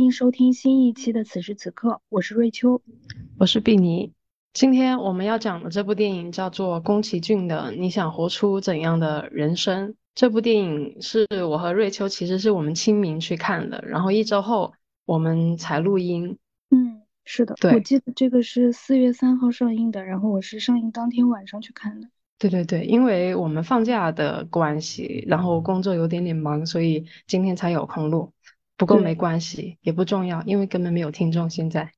迎收听新一期的此时此刻，我是瑞秋。 我是碧妮。今天我们要讲的这部电影叫做宫崎骏的《你想活出怎样的人生》。这部电影是我和瑞秋其实是我们清明去看的，然后一周后我们才录音。 是的，我对， 记得这个是4月3号上映的，然后我是上映当天晚上去看的。 对对对，因为我们放假的关系，然后工作有点点忙，所以今天才有空录。不过没对， 关系，也不重要，因为根本没有听众现在。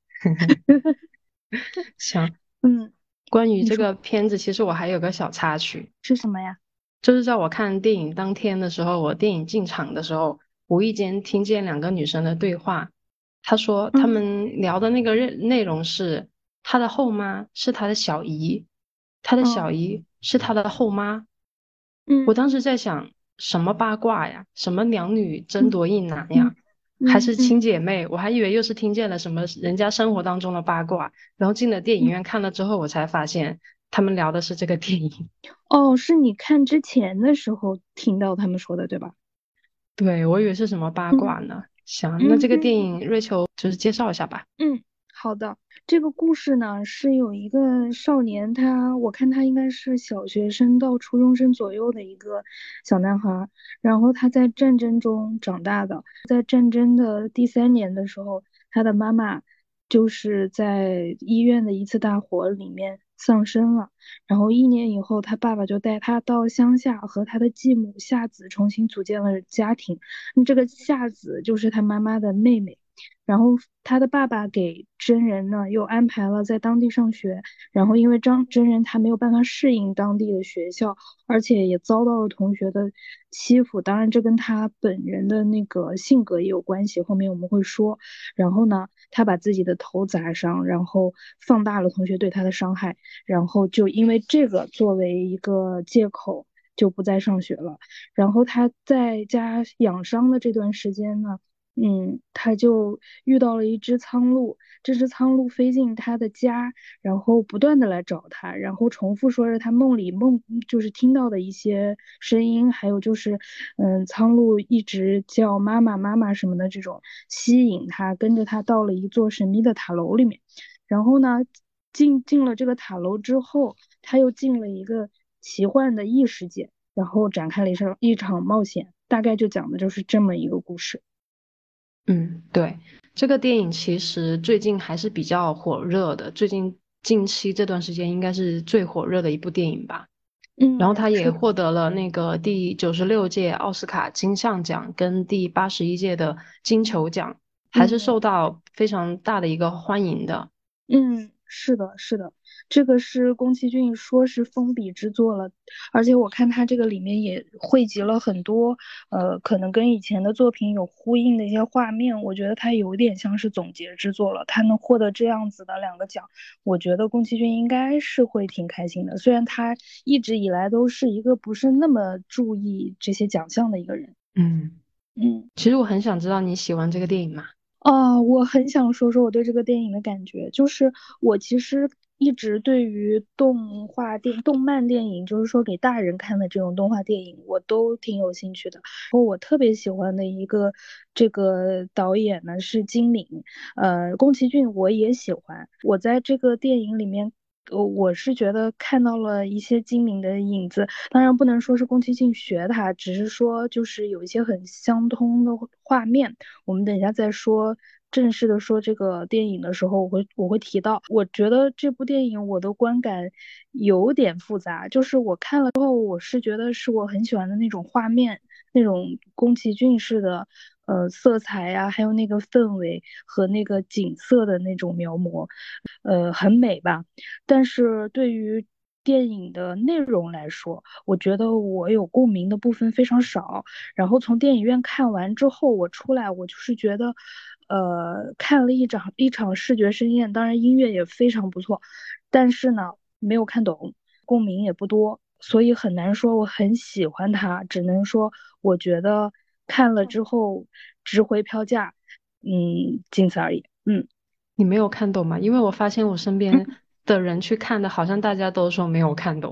行， 嗯， 关于你说这个片子，其实我还有个小插曲。 是什么呀？ 就是在我看电影当天的时候，我电影进场的时候，无意间听见两个女生的对话。她说她嗯们聊的那个内容是，她的后妈是她的小姨，她的小嗯姨是她的后妈。我嗯当时在想，什么八卦呀？什么两女争嗯夺一男嗯呀？还是亲嗯， 姐妹？我还以为又是听见了什么人家生活当中的八卦。然后进了电影院看了之后，我才发现他们聊的是这个电影。 哦，是你看之前的时候听到他们说的，对吧？ 对，我以为是什么八嗯卦呢。行，那这个电嗯影瑞秋就是介绍一下吧。 嗯，好的。这个故事呢，是有一个少年，我看他应该是小学生到初中生左右的一个小男孩儿，然后他在战争中长大的，在战争的第3年的时候，他的妈妈就是在医院的一次大火里面丧生了，然后1年以后，他爸爸就带他到乡下和他的继母夏子重新组建了家庭。这个夏子就是他妈妈的妹妹。然后他的爸爸给真人呢又安排了在当地上学，然后因为真人他没有办法适应当地的学校，而且也遭到了同学的欺负，当然这跟他本人的那个性格也有关系，后面我们会说。然后呢，他把自己的头砸伤，然后放大了同学对他的伤害，然后就因为这个作为一个借口。就不再上学了。然后他在家养伤的这段时间呢，他就遇到了一只苍鹭，这只苍鹭飞进他的家，然后不断的来找他，然后重复说着他梦里就是听到的一些声音，还有就是，苍鹭一直叫妈妈妈妈什么的这种吸引他，跟着他到了一座神秘的塔楼里面，然后呢，进了这个塔楼之后，他又进了一个奇幻的异世界，然后展开了一场冒险，大概就讲的就是这么一个故事。 嗯，对，这个电影其实最近还是比较火热的，近期这段时间应该是最火热的一部电影吧。然后他也是的， 获得了那个第96届奥斯卡金像奖跟第81届的金球奖，还是嗯受到非常大的一个欢迎的。 是的，是的，这个是宫崎骏说是封笔之作了，而且我看他这个里面也汇集了很多，可能跟以前的作品有呼应的一些画面，我觉得他有点像是总结之作了，他能获得这样子的2个奖，我觉得宫崎骏应该是会挺开心的，虽然他一直以来都是一个不是那么注意这些奖项的一个人。 嗯， 嗯。 其实我很想知道你喜欢这个电影吗？ 哦，我很想说说我对这个电影的感觉，就是我其实一直对于动漫电影，就是说给大人看的这种动画电影，我都挺有兴趣的。然后我特别喜欢的一个这个导演呢是金敏，宫崎骏我也喜欢。我在这个电影里面，我是觉得看到了一些金敏的影子，当然不能说是宫崎骏学他，只是说就是有一些很相通的画面。我们等一下再说正式的说这个电影的时候，我会提到。我觉得这部电影我的观感有点复杂，就是我看了之后，我是觉得是我很喜欢的那种画面，那种宫崎骏式的色彩呀、还有那个氛围和那个景色的那种描摹，很美吧。但是对于电影的内容来说，我觉得我有共鸣的部分非常少。然后从电影院看完之后，我出来，我就是觉得，看了一场视觉盛宴，当然音乐也非常不错，但是呢，没有看懂，共鸣也不多，所以很难说我很喜欢它，只能说我觉得看了之后值回票价，仅此而已。 你没有看懂吗？因为我发现我身边的人去看的，好像大家都说没有看懂。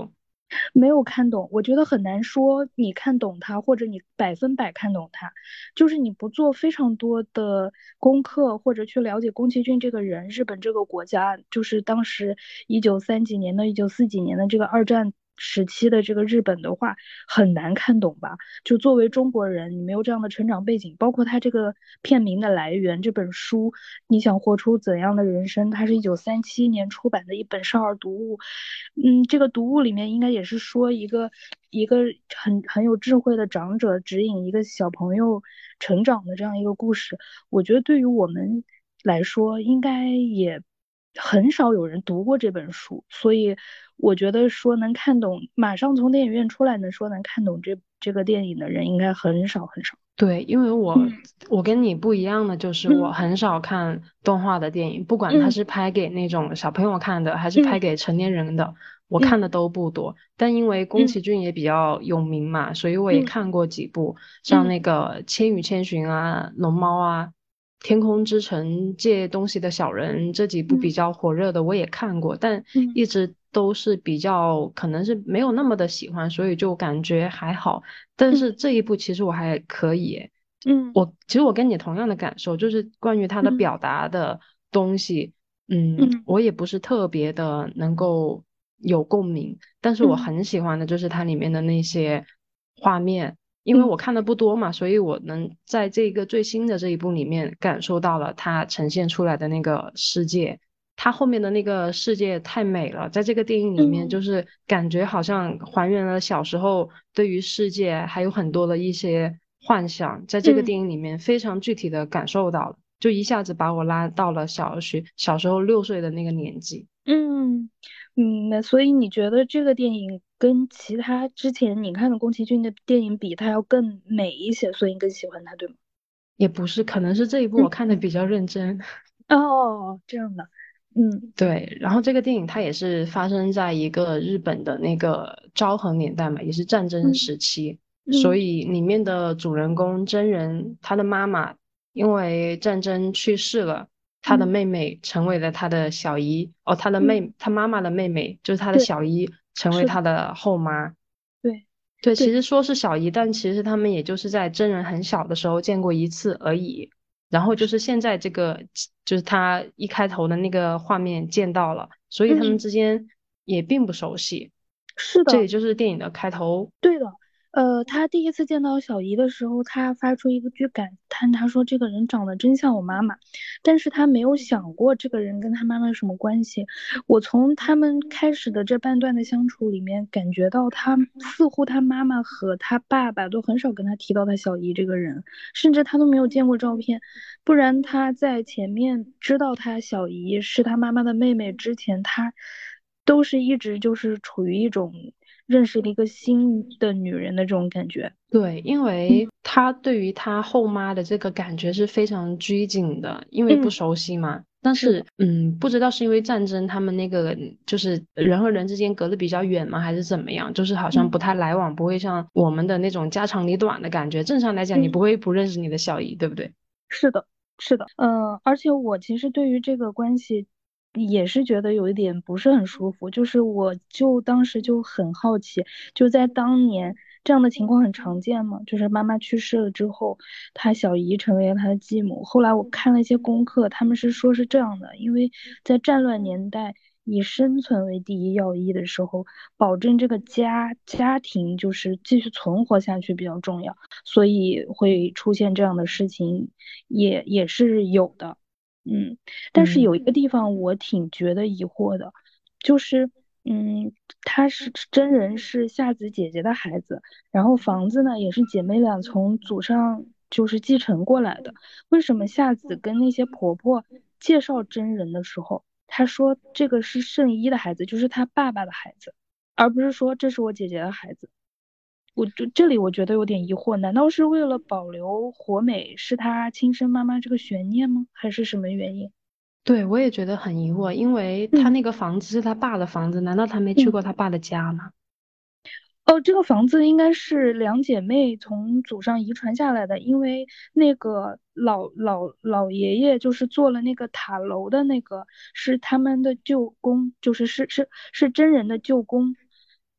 没有看懂，我觉得很难说你看懂它，或者你100%看懂它，就是你不做非常多的功课，或者去了解宫崎骏这个人，日本这个国家，就是当时1930几年的、1940几年的这个二战时期的这个日本的话，很难看懂吧？就作为中国人，你没有这样的成长背景，包括他这个片名的来源，这本书你想活出怎样的人生？它是1937年出版的一本少儿读物。这个读物里面应该也是说一个很有智慧的长者指引一个小朋友成长的这样一个故事。我觉得对于我们来说，应该也很少有人读过这本书，所以我觉得说能看懂，马上从电影院出来能说能看懂这个电影的人，应该很少很少。 对，因为我嗯我跟你不一样的就是我嗯很少看动画的电影，不管它嗯是拍给那种小朋友看的，还是拍嗯给成年人的，我看的嗯都不多。但因为宫嗯崎骏也比较有名嘛，所以我也嗯看过几部，像嗯那个《千与千寻》啊、《龙猫》啊、《天空之城》借东西的小人这几部比嗯较火热的我也看过，但嗯一直都是比较可能是没有那么的喜欢，所以就感觉还好。但嗯是这一部其实我还可以耶， 嗯其实我跟你同样的感受，就是关于他的嗯表达的东西， 嗯我也不是特别的能够有共鸣，但是我嗯很喜欢的就是它里面的那些画面，因为嗯我看的不多嘛，所以我能在这个最新的这一部里面感受到了它呈现出来的那个世界。它后面的那个世界太美了，在这个电影里面， 嗯就是感觉好像还原了小时候对于世界还有很多的一些幻想，在这个嗯电影里面非常具体的感受到了，就一下子把我拉到了小时候6岁的那个年纪。 嗯那所以你觉得这个电影跟其他之前你看的宫崎骏的电影比，它要更美一些，所以你更喜欢它，对吗？ 也不是，可能是这一部我嗯， 看的比较认真。 哦，这样的，嗯对，然后这个电影它也是发生在一个日本的那个昭和年代嘛，也是战争嗯时期，所嗯以里面的主人公真人，他的妈妈因为战争去世了，他的嗯妹妹成为了他的小姨，哦， 嗯， 他妈妈的妹妹就是他的对， 小姨，成为是的， 他的后妈。 对对，其对， 实说是小姨，但其实他们也就是在真人很小的时候见过一次而已。然后就是现在这个，就是他一开头的那个画面见到了，所以他们嗯， 之间也并不熟悉。 是的。 这也就是电影的开头。 对的，他第一次见到小姨的时候，他发出一个句感叹，他说这个人长得真像我妈妈，但是他没有想过这个人跟他妈妈有什么关系。我从他们开始的这半段的相处里面，感觉到他似乎他妈妈和他爸爸都很少跟他提到他小姨这个人，甚至他都没有见过照片。不然他在前面知道他小姨是他妈妈的妹妹之前，他都是一直就是处于一种认识了一个新的女人的这种感觉。 对，因为他对于他后妈的这个感觉是非常拘谨的，因为不嗯， 熟悉嘛。但是的， 是，不知道是因为战争，他们那个就是人和人之间隔得比较远吗，还是怎么样？就是好像不嗯太来往，不会像我们的那种家长里短的感觉。正常来讲，你嗯， 不会不认识你的小姨，对不对？ 是的，是的，而且我其实对于这个关系也是觉得有一点不是很舒服，就是我就当时就很好奇，就在当年这样的情况很常见嘛，就是妈妈去世了之后，他小姨成为了他的继母。后来我看了一些功课，他们是说是这样的，因为在战乱年代。以生存为第一要义的时候，保证这个家庭就是继续存活下去比较重要。所以会出现这样的事情也是有的，嗯，但是有一嗯。 个地方我挺觉得疑惑的，就是嗯，他是真人是夏子姐姐的孩子，然后房子呢也是姐妹俩从祖上就是继承过来的，为什么夏子跟那些婆婆介绍真人的时候，她说这个是圣一的孩子，就是他爸爸的孩子，而不是说这是我姐姐的孩子？这里我觉得有点疑惑，难道是为了保留火美是她亲生妈妈这个悬念吗？还是什么原因？ 对，我也觉得很疑惑，因为他嗯那个房子是他爸的房子，难道他没去嗯， 过他爸的家吗？ 哦，这个房子应该是两姐妹从祖上遗传下来的，因为那个老爷爷就是做了那个塔楼的那个，是他们的舅公，就是真人的舅公，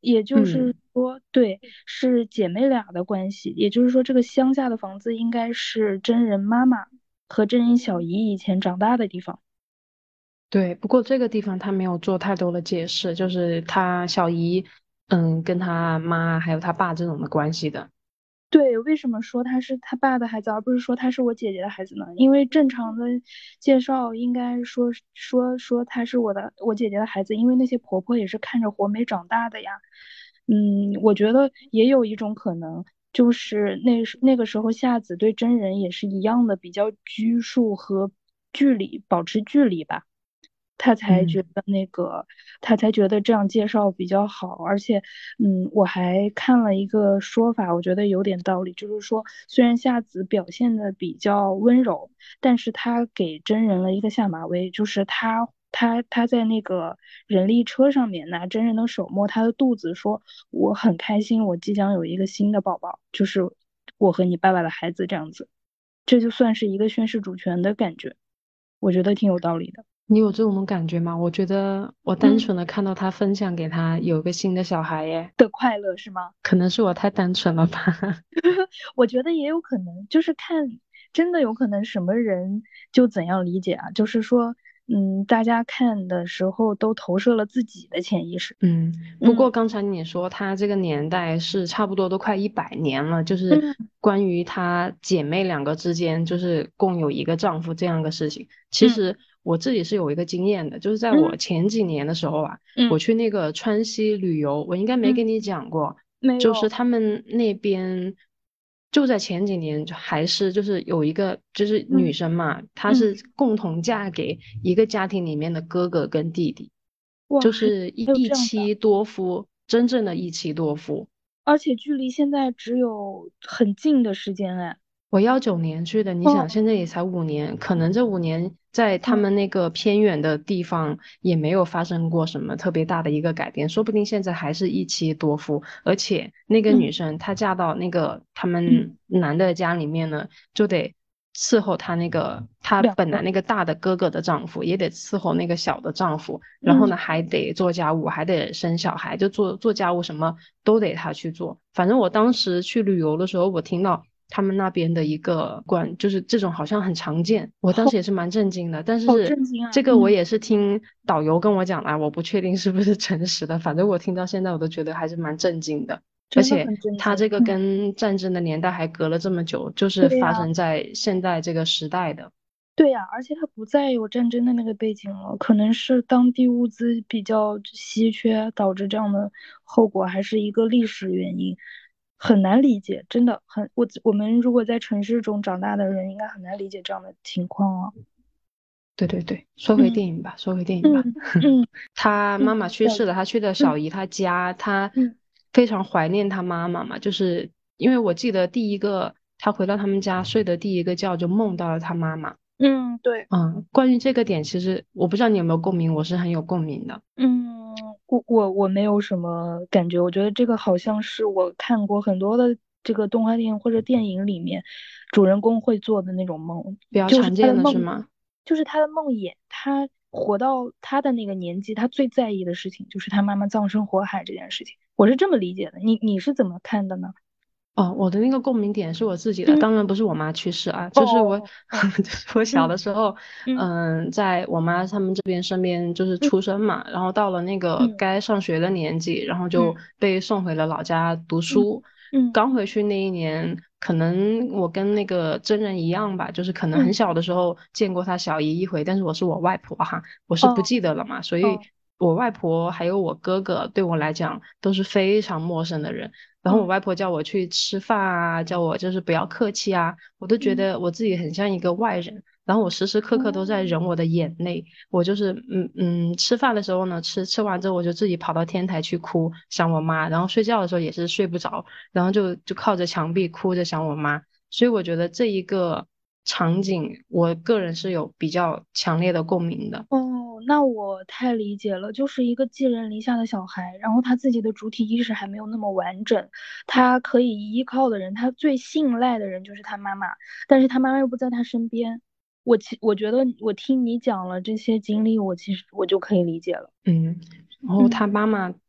也就是嗯。 说，对，是姐妹俩的关系。也就是说，这个乡下的房子应该是真人妈妈和真人小姨以前长大的地方。 对，不过这个地方他没有做太多的解释，就是他小姨，跟他妈还有他爸这种的关系的。 对，为什么说他是他爸的孩子，而不是说他是我姐姐的孩子呢？因为正常的介绍应该说他是我姐姐的孩子，因为那些婆婆也是看着活没长大的呀。我觉得也有一种可能，就是那个时候夏子对真人也是一样的，比较拘束和保持距离吧。他才觉嗯。 得他才觉得这样介绍比较好，而且，我还看了一个说法，我觉得有点道理，就是说，虽然夏子表现的比较温柔，但是他给真人了一个下马威，就是他在那个人力车上面拿真人的手摸他的肚子，说我很开心，我即将有一个新的宝宝，就是我和你爸爸的孩子这样子，这就算是一个宣示主权的感觉，我觉得挺有道理的。 你有这种感觉吗？我觉得我单嗯。 纯的看到他分享给他有个新的小孩耶， 的快乐是吗？ 可能是我太单纯了吧。 我觉得也有可能，就是看，真的有可能什么人就怎样理解啊？就是说，大家看的时候都投射了自己的潜意识。 嗯，不过嗯刚才你说他这个年代是差不多都快100年了，就是嗯关于她姐妹两个之间就是共有一个丈夫这样的事情。其嗯实我自己是有一个经验的，就是在我嗯前几年的时候啊，我嗯去那个川西旅游，我应该没嗯， 跟你讲过，就是没有。 他们那边就在前几年就还是就是有一个就是女嗯生嘛，她嗯， 是共同嫁给一个家庭里面的哥哥跟弟弟。 哇， 就是一还有一这样的， 妻多夫，真正的一妻多夫。 而且距离现在只有很近的时间哎。 我19年去的，你想哦， 现在也才5年，可能这5年在他嗯们那个偏远的地方也没有发生过什么特别大的一个改变，说不定现在还是一妻多夫。而且那个嗯女生她嫁到那个他嗯， 们男的家里面呢，就得伺候她那个她两个， 本来那个大的哥哥的丈夫，也得伺候那个小的丈夫，然后嗯呢还得做家务，还得生小孩，就做家务什么都得她去做。反正我当时去旅游的时候，我听到他们那边的一个就是这种好像很常见，我当好时也是蛮震惊的。但好是震惊啊。 这个我也是听导游跟我讲的，我不确定是不是真实的，反正我听到现在我都觉得还是蛮震惊的。而真的且很震惊。 它这个跟战争的年代还隔了这么久，就是对呀。 发生在现在这个时代的。 对呀，而且它不再有战争的那个背景了，可能是当地物资比较稀缺，导致这样的后果，还是一个历史原因，很难理解，真的很，我们如果在城市中长大的人，应该很难理解这样的情况啊。 对对对，说回嗯电影吧，说回电影吧。 嗯嗯他妈妈去小姨， 世了，他去的小嗯姨她家，他嗯非常怀念他妈妈嘛，就是因为我记得第一个他回到他们家睡的第一个觉就梦到了他妈妈。 嗯，对。 关于这个点，其实我不知道你有没有共鸣，我是很有共鸣的。 我没有什么感觉，我觉得这个好像是我看过很多的这个动画电影或者电影里面，主人公会做的那种梦， 比较就是常见他的梦， 的是吗？ 就是他的梦魇，他活到他的那个年纪，他最在意的事情就是他妈妈葬身火海这件事情，我是这么理解的，你是怎么看的呢？ 哦，我的那个共鸣点是我自己的， 嗯， 当然不是我妈去世啊，就是我， 哦哦， 就是我小嗯的时候， 嗯在我妈他们这边身边就是嗯出生嘛，然后到了那个嗯该上学的年纪，然后就嗯被送回了老家读嗯书。 嗯刚回去那一年，可能我跟那个真人一样吧，就是可能很嗯， 小的时候见过他小姨一回，但是我是我外婆哈，我是不哦记得了嘛，所以哦我外婆还有我哥哥对我来讲都是非常陌生的人。然后我嗯外婆叫我去吃饭啊，叫我就是不要客气啊，我都觉嗯得我自己很像一个外人。然后我时时刻刻都在哦忍我的眼泪，我就是吃饭的时候呢，吃完之后我就自己跑到天台去哭，想我妈，然后睡觉的时候也是睡不着，然后就靠着墙壁哭着想我妈。所以我觉得这一个场景，我个人是有比较强烈的共鸣的。 哦，那我太理解了，就是一个寄人篱下的小孩，然后他自己的主体意识还没有那么完整，他可以依靠的人，他最信赖的人就是他妈妈，但是他妈妈又不在他身边。我觉得我听你讲了这些经历，我其实我就可以理解了。 嗯，然后嗯他妈妈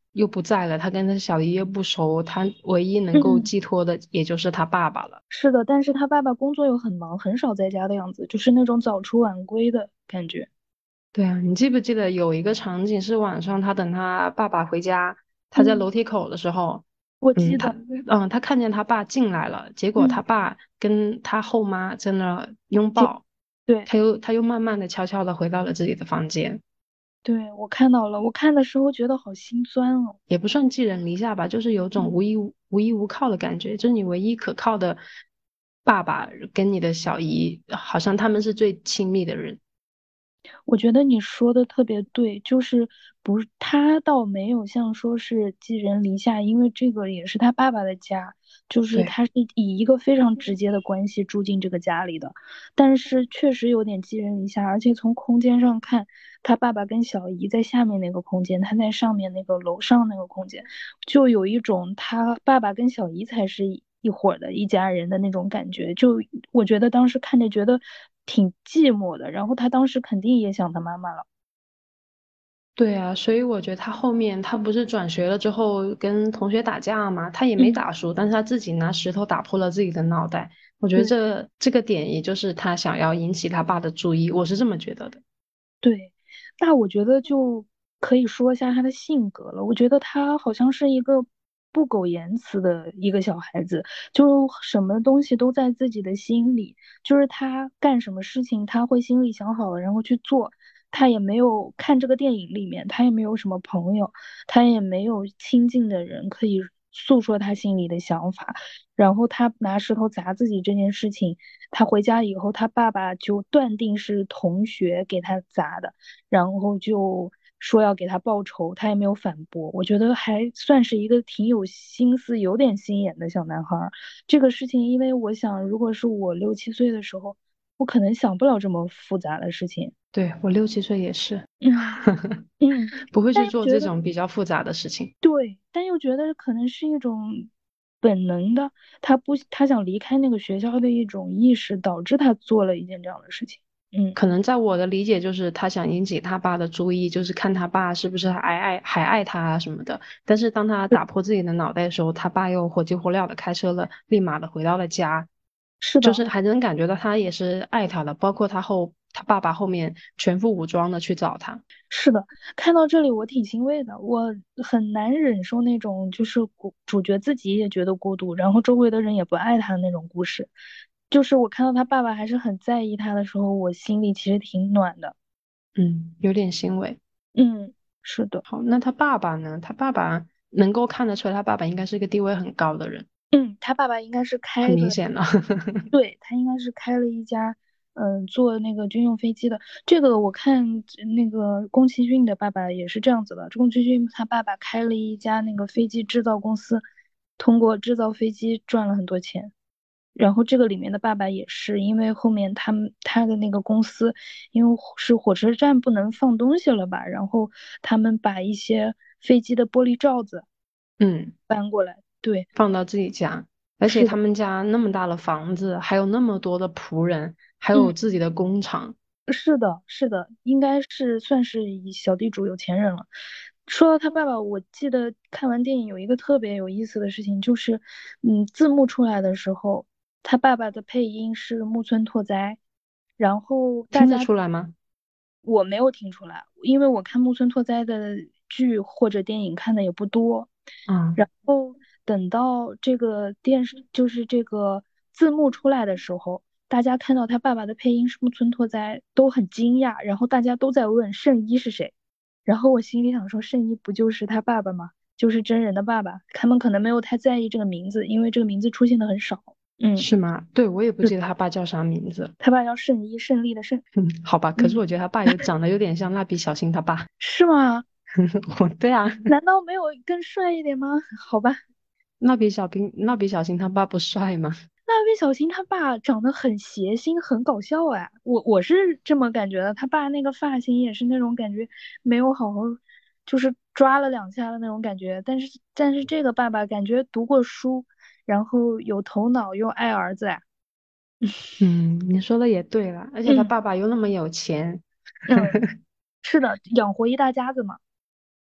又不在了，他跟他小姨又不熟，他唯一能够嗯， 寄托的也就是他爸爸了。 是的，但是他爸爸工作又很忙，很少在家的样子，就是那种早出晚归的感觉。 对啊，你记不记得有一个场景是晚上他等他爸爸回家，他在嗯， 楼梯口的时候，嗯， 我记得。 他看见他爸进来了，结果嗯， 他爸跟他后妈在那拥接， 抱， 对他又慢慢的悄悄的回到了自己的房间。 对，我看到了，我看的时候觉得好心酸哦。 也不算寄人篱下吧，就是有种嗯。 无依无靠的感觉，就是你唯一可靠的爸爸跟你的小姨，好像他们是最亲密的人。 我觉得你说的特别对，就是不是他倒没有像说是寄人篱下，因为这个也是他爸爸的家，就是对， 他是以一个非常直接的关系住进这个家里的，但是确实有点寄人篱下，而且从空间上看，他爸爸跟小姨在下面那个空间，他在上面那个楼上那个空间，就有一种他爸爸跟小姨才是一伙儿的一家人的那种感觉。就我觉得当时看着觉得挺寂寞的，然后他当时肯定也想他妈妈了。 对啊，所以我觉得他后面他不是转学了之后跟同学打架嘛，他也没嗯， 打输，但是他自己拿石头打破了自己的脑袋。我觉得对这个点，也就是他想要引起他爸的注意，我是这么觉得的。 对，那我觉得就可以说一下他的性格了。我觉得他好像是一个不苟言辞的一个小孩子，就什么东西都在自己的心里，就是他干什么事情他会心里想好了，然后去做。他也没有看这个电影里面，他也没有什么朋友，他也没有亲近的人可以诉说他心里的想法。然后他拿石头砸自己这件事情，他回家以后，他爸爸就断定是同学给他砸的，然后就说要给他报仇，他也没有反驳。我觉得还算是一个挺有心思、有点心眼的小男孩儿。这个事情，因为我想，如果是我6、7岁的时候，我可能想不了这么复杂的事情。 对，我6、7岁也是， 嗯嗯， 不会去但又觉得做这种比较复杂的事情。 对，但又觉得可能是一种本能的，他想离开那个学校的一种意识，导致他做了一件这样的事情。嗯， 可能在我的理解，就是他想引起他爸的注意，就是看他爸是不是还爱他啊什么的。但是当他对， 打破自己的脑袋的时候，他爸又火急火燎的开车了，立马的回到了家， 是的， 就是还能感觉到他也是爱他的，包括他爸爸后面全副武装的去找他。 是的。看到这里，我挺欣慰的。我很难忍受那种就是主角自己也觉得孤独，然后周围的人也不爱他的那种故事。就是我看到他爸爸还是很在意他的时候，我心里其实挺暖的。 嗯，有点欣慰。 嗯，是的。 好，那他爸爸呢？他爸爸能够看得出来，他爸爸应该是一个地位很高的人， 嗯，他爸爸应该是开的。 很明显的。 对，他应该是开了一家，做那个军用飞机的。这个我看那个宫崎骏的爸爸也是这样子的。宫崎骏他爸爸开了一家那个飞机制造公司，通过制造飞机赚了很多钱。然后这个里面的爸爸也是，因为后面他的那个公司，因为是火车站不能放东西了吧，然后他们把一些飞机的玻璃罩子嗯。 搬过来。对， 放到自己家，而且是的。 他们家那么大的房子，还有那么多的仆人，还嗯。 有自己的工厂。 是的，是的，应该是算是一小地主有钱人了。说到他爸爸，我记得看完电影有一个特别有意思的事情，就是，字幕出来的时候，他爸爸的配音是木村拓哉，然后大听得家， 出来吗？ 我没有听出来，因为我看木村拓哉的剧或者电影看的也不多。 嗯， 然后等到这个电视，就是这个字幕出来的时候，大家看到他爸爸的配音是木村拓哉，都很惊讶，然后大家都在问圣一是谁，然后我心里想说，圣一不就是他爸爸吗？就是真人的爸爸，他们可能没有太在意这个名字，因为这个名字出现的很少。嗯， 是吗？对，我也不是记得他爸叫啥名字。 他爸叫圣一，胜利的胜。 嗯，好吧，可是嗯， 我觉得他爸有长得有点像蜡笔小新他爸。 是吗？ 对啊， 难道没有更帅一点吗？好吧。 蜡笔小新他爸不帅吗？ 蜡笔小新他爸长得很邪心，很搞笑哎，我是这么感觉的。他爸那个发型也是那种感觉，没有好好，就是抓了2下的那种感觉。但是这个爸爸感觉读过书，然后有头脑又爱儿子呀。 嗯，你说的也对了，而且他嗯爸爸又那么有钱。 嗯，是的，养活一大家子嘛。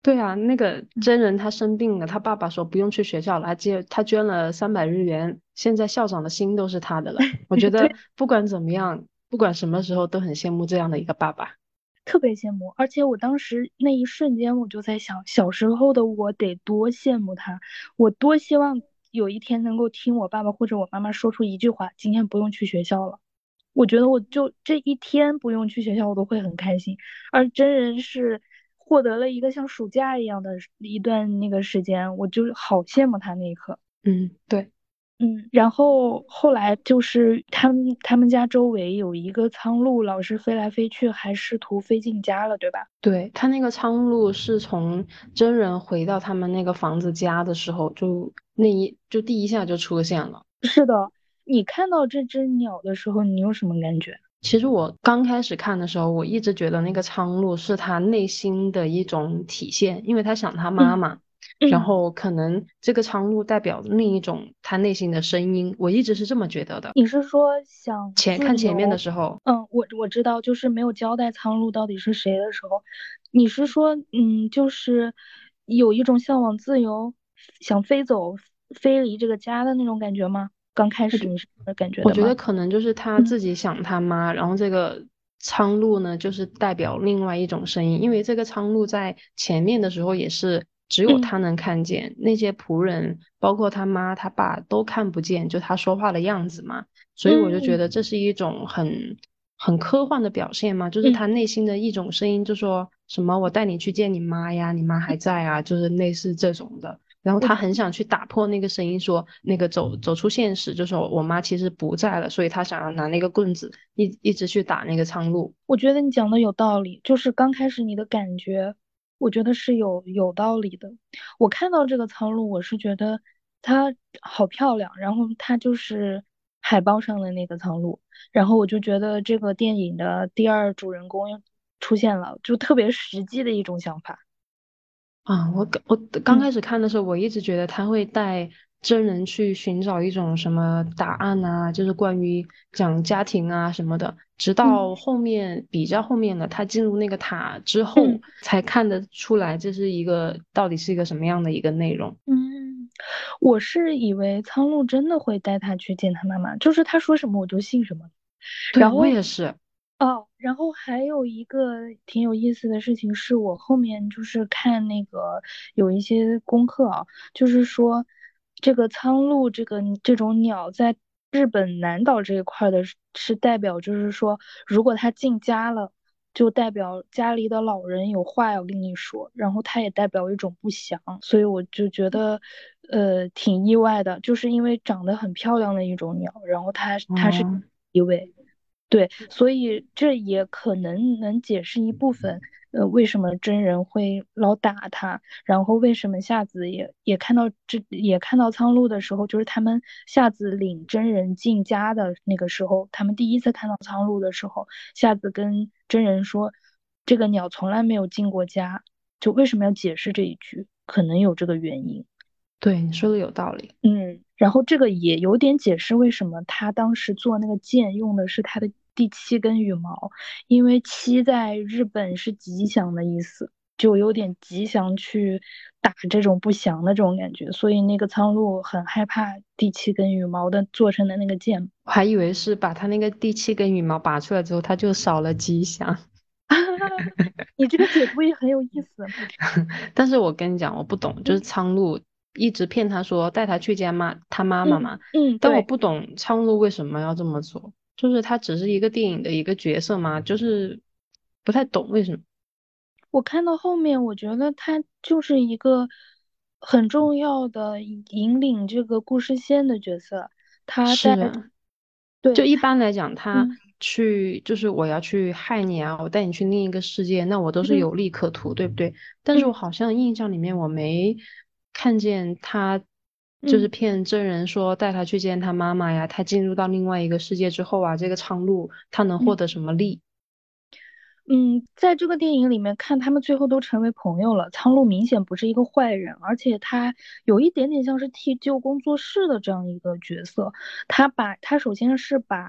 对啊，那个真人他生病了，他爸爸说不用去学校了，他捐了300日元，现在校长的心都是他的了。我觉得对， 不管怎么样，不管什么时候都很羡慕这样的一个爸爸。 特别羡慕。而且我当时那一瞬间，我就在想，小时候的我得多羡慕他，我多希望有一天能够听我爸爸或者我妈妈说出一句话，今天不用去学校了。我觉得我就这一天不用去学校，我都会很开心。而真人是获得了一个像暑假一样的一段那个时间，我就好羡慕他那一刻。 嗯，对。 嗯，然后后来就是他们家周围有一个苍鹭，老是飞来飞去，还试图飞进家了，对吧？ 对，他那个苍鹭是从真人回到他们那个房子家的时候，就第一下就出现了。 是的，你看到这只鸟的时候，你有什么感觉？ 其实我刚开始看的时候，我一直觉得那个苍鹭是他内心的一种体现，因为他想他妈嗯妈，然嗯， 后可能这个苍鹭代表另一种他内心的声音，我一直是这么觉得的。 你是说想看前面的自由？ 时候， 我知道，就是没有交代苍鹭到底是谁的时候，你是说，就是有一种向往自由，想飞走、飞离这个家的那种感觉吗？刚开我觉始你是这么感觉我觉得的吗？ 可能就是他嗯自己想他妈，然后这个苍鹭呢，就是代表另外一种声音，因为这个苍鹭在前面的时候也是只有嗯他能看见，那些仆人，包括他妈他爸都看不见，就他说话的样子嘛，所以我就觉嗯得这是一种很科幻的表现嘛，就是嗯， 他内心的一种声音，就说什么我带你去见你妈呀，你妈还在啊，就是类似这种的。然后我觉他很想去打破那个声音，说那个走出现实，就说我妈其实不在了，所以他想要拿那个棍子一直去打那个苍鹭。 我觉得你讲的有道理，就是刚开始你的感觉，我觉得是有道理的。我看到这个苍鹭，我是觉得它好漂亮，然后它就是海报上的那个苍鹭，然后我就觉得这个电影的第二主人公出现了，就特别实际的一种想法。 啊，我刚嗯开始看的时候，我一直觉得他会带真人去寻找一种什么答案啊，就是关于讲家庭啊什么的。直嗯到后面比较后面了，他进入那个塔之嗯后，才看得出来这是到底是一个什么样的一个内容。 嗯，我是以为苍鹭真的会带他去见他妈妈，就是他说什么我就信什么。 对，我然后也是。 哦，然后还有一个挺有意思的事情是，我后面就是看那个有一些功课啊，就是说这个苍鹭这种鸟在日本南岛这一块儿的是代表，就是说如果它进家了，就代表家里的老人有话要跟你说，然后它也代表一种不祥，所以我就觉得挺意外的，就是因为长得很漂亮的一种鸟，然后它是哦， 一位。对，所以这也可能能解释一部分，为什么真人会老打他，然后为什么夏子也看到苍鹭的时候，就是他们夏子领真人进家的那个时候，他们第一次看到苍鹭的时候，夏子跟真人说，这个鸟从来没有进过家，就为什么要解释这一句，可能有这个原因。 对，你说的有道理。 然后这个也有点解释为什么他当时做那个剑用的是他的第七根羽毛，因为七在日本是吉祥的意思，就有点吉祥去打这种不祥的这种感觉，所以那个苍鹭很害怕第七根羽毛的做成的那个剑。 我还以为是把它那个第七根羽毛拔出来之后，它就少了吉祥。 你这个解读也很有意思。 但是我跟你讲，我不懂，就是嗯苍鹭一直骗他说带他去见他妈妈嗯嘛，但我对。 不懂苍鹭为什么要这么做，就是他只是一个电影的一个角色嘛，就是不太懂为什么。 我看到后面，我觉得他就是一个很重要的引领这个故事线的角色。他在， 是，就对， 一般来讲，他嗯就是我要去害你啊，我带你去另一个世界，那我都是嗯有利可图，对不对？但是我嗯好像印象里面我没看见他就是嗯骗真人说带他去见他妈妈呀，他进入到另外一个世界之后啊，这个苍鹭他能获嗯得什么利？ 在这个电影里面看，他们最后都成为朋友了。苍鹭明显不是一个坏人，而且他有一点点像是替救工作室的这样一个角色。他首先是把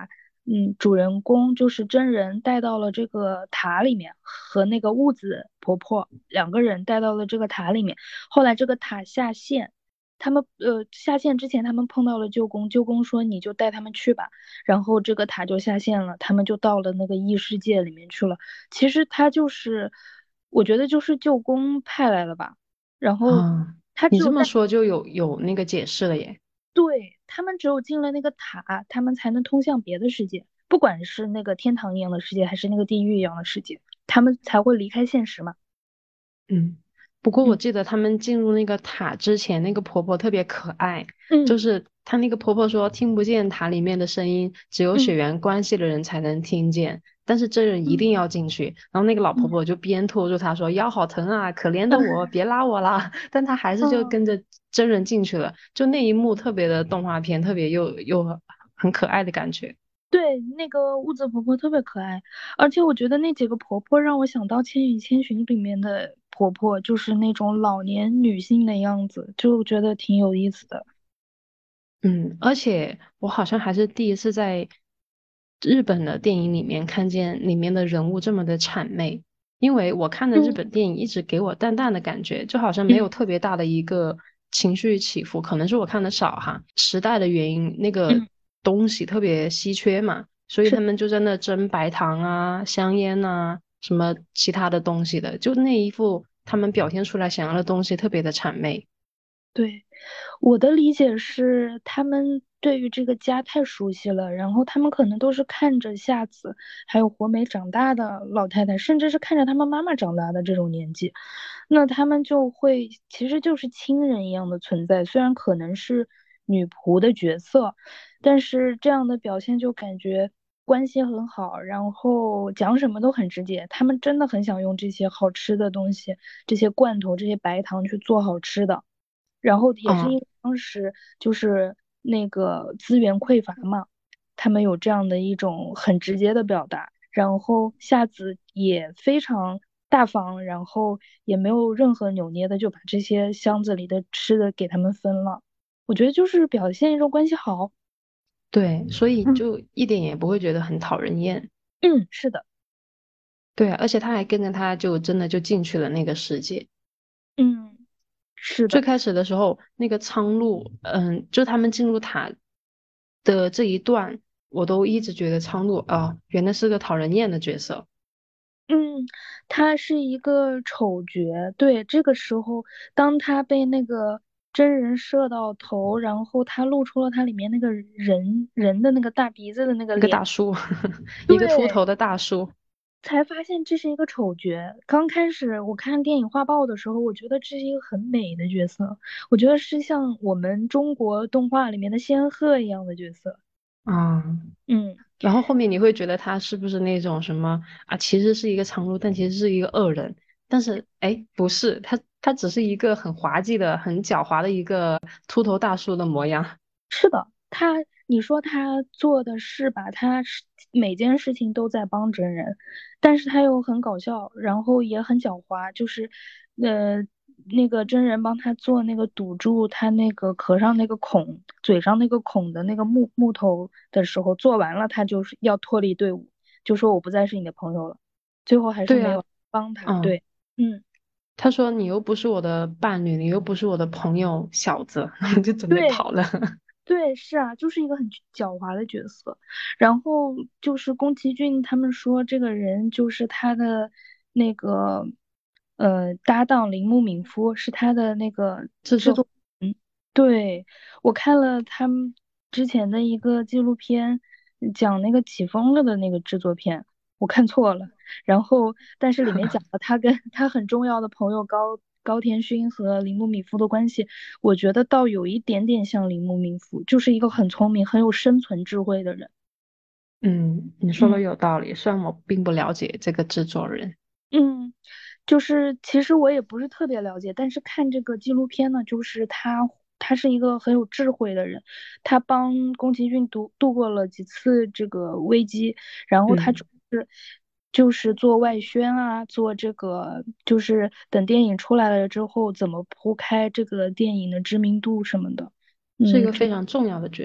主人公就是真人带到了这个塔里面，和那个雾子婆婆两个人带到了这个塔里面。后来这个塔下线，他们下线之前他们碰到了舅公，舅公说你就带他们去吧，然后这个塔就下线了，他们就到了那个异世界里面去了。其实他就是，我觉得就是舅公派来的吧，然后啊。你这么他只有在。 说就有那个解释了耶。 对，他们只有进了那个塔，他们才能通向别的世界，不管是那个天堂一样的世界，还是那个地狱一样的世界，他们才会离开现实嘛。 嗯，不过我嗯记得他们进入那个塔之前，那个婆婆特别可爱，就嗯是她那个婆婆说听不见塔里面的声音，只有血嗯缘关系的人才能听见，但是真人一定嗯要进去。然后那个老婆嗯婆就边拖住她说腰好疼啊，可怜的我， 嗯别拉我啦，但她还是就嗯， 跟着真人进去了，就那一幕特别的动画片，特别又很可爱的感觉。 对，那个屋子婆婆特别可爱，而且我觉得那几个婆婆让我想到《千与千寻》里面的婆婆，就是那种老年女性的样子，就觉得挺有意思的。 嗯，而且我好像还是第一次在日本的电影里面看见里面的人物这么的谄媚，因为我看的日嗯本电影一直给我淡淡的感觉，就好像没有嗯特别大的一个情绪起伏，可能是我看的少哈，时代的原因，那个嗯， 东西特别稀缺嘛，所以是。 他们就在那蒸白糖啊、香烟啊、什么其他的东西的，就那一副他们表现出来想要的东西特别的谄媚。 对，我的理解是，他们对于这个家太熟悉了，然后他们可能都是看着夏子还有火美长大的老太太，甚至是看着他们妈妈长大的这种年纪，那他们就会其实就是亲人一样的存在，虽然可能是女仆的角色，但是这样的表现就感觉关系很好，然后讲什么都很直接，他们真的很想用这些好吃的东西，这些罐头、这些白糖去做好吃的。然后也是啊。 因为当时就是那个资源匮乏嘛，他们有这样的一种很直接的表达，然后夏子也非常大方，然后也没有任何扭捏的就把这些箱子里的吃的给他们分了。我觉得就是表现一种关系好。 对，所以嗯就一点也不会觉得很讨人厌。 嗯，是的。 对啊，而且他还跟着他，就真的就进去了那个世界。 嗯，是的。 最开始的时候，那个苍鹭，就他们进入塔的这一段，我都一直觉得苍鹭啊，原来是个讨人厌的角色嗯，他是一个丑角。对，这个时候，当他被那个真人射到头，然后他露出了他里面那个人的那个大鼻子的那个一个脸， 大叔，一个秃对， 头的大叔。 才发现这是一个丑角。刚开始我看电影画报的时候，我觉得这是一个很美的角色，我觉得是像我们中国动画里面的仙鹤一样的角色。 啊。 嗯。 然后后面你会觉得他是不是那种什么啊？其实是一个苍鹭，但其实是一个恶人。但是哎，不是，他只是一个很滑稽的、很狡猾的一个秃头大叔的模样。 是的，你说他做的事吧，每件事情都在帮真人，但是他又很搞笑，然后也很狡猾，呃，那个真人帮他做那个堵住他那个壳上那个孔，嘴上那个孔的那个木头的时候，做完了，他就是要脱离队伍，就说我不再是你的朋友了，最后还是对呀， 没有帮他。 嗯。 对。嗯。 他说你又不是我的伴侣，你又不是我的朋友，小子，就准备对。 跑了。 对，是啊，就是一个很狡猾的角色。然后就是宫崎骏他们说这个人就是他的那个搭档铃木敏夫是他的那个制作。 制作人。对，我看了他们之前的一个纪录片，讲那个起风了的那个制作片，我看错了。然后但是里面讲了他跟他很重要的朋友高田勋和铃木敏夫的关系。我觉得倒有一点点像铃木敏夫，就是一个很聪明、很有生存智慧的人。 嗯，你说的嗯有道理，虽然我并不了解这个制作人。 嗯，就是其实我也不是特别了解，但是看这个纪录片呢，就是他是一个很有智慧的人，他帮宫崎骏度过了几次这个危机，然后他嗯， 就是做外宣啊，做这个就是等电影出来了之后，怎么铺开这个电影的知名度什么的。 是一个嗯， 非常重要的角色。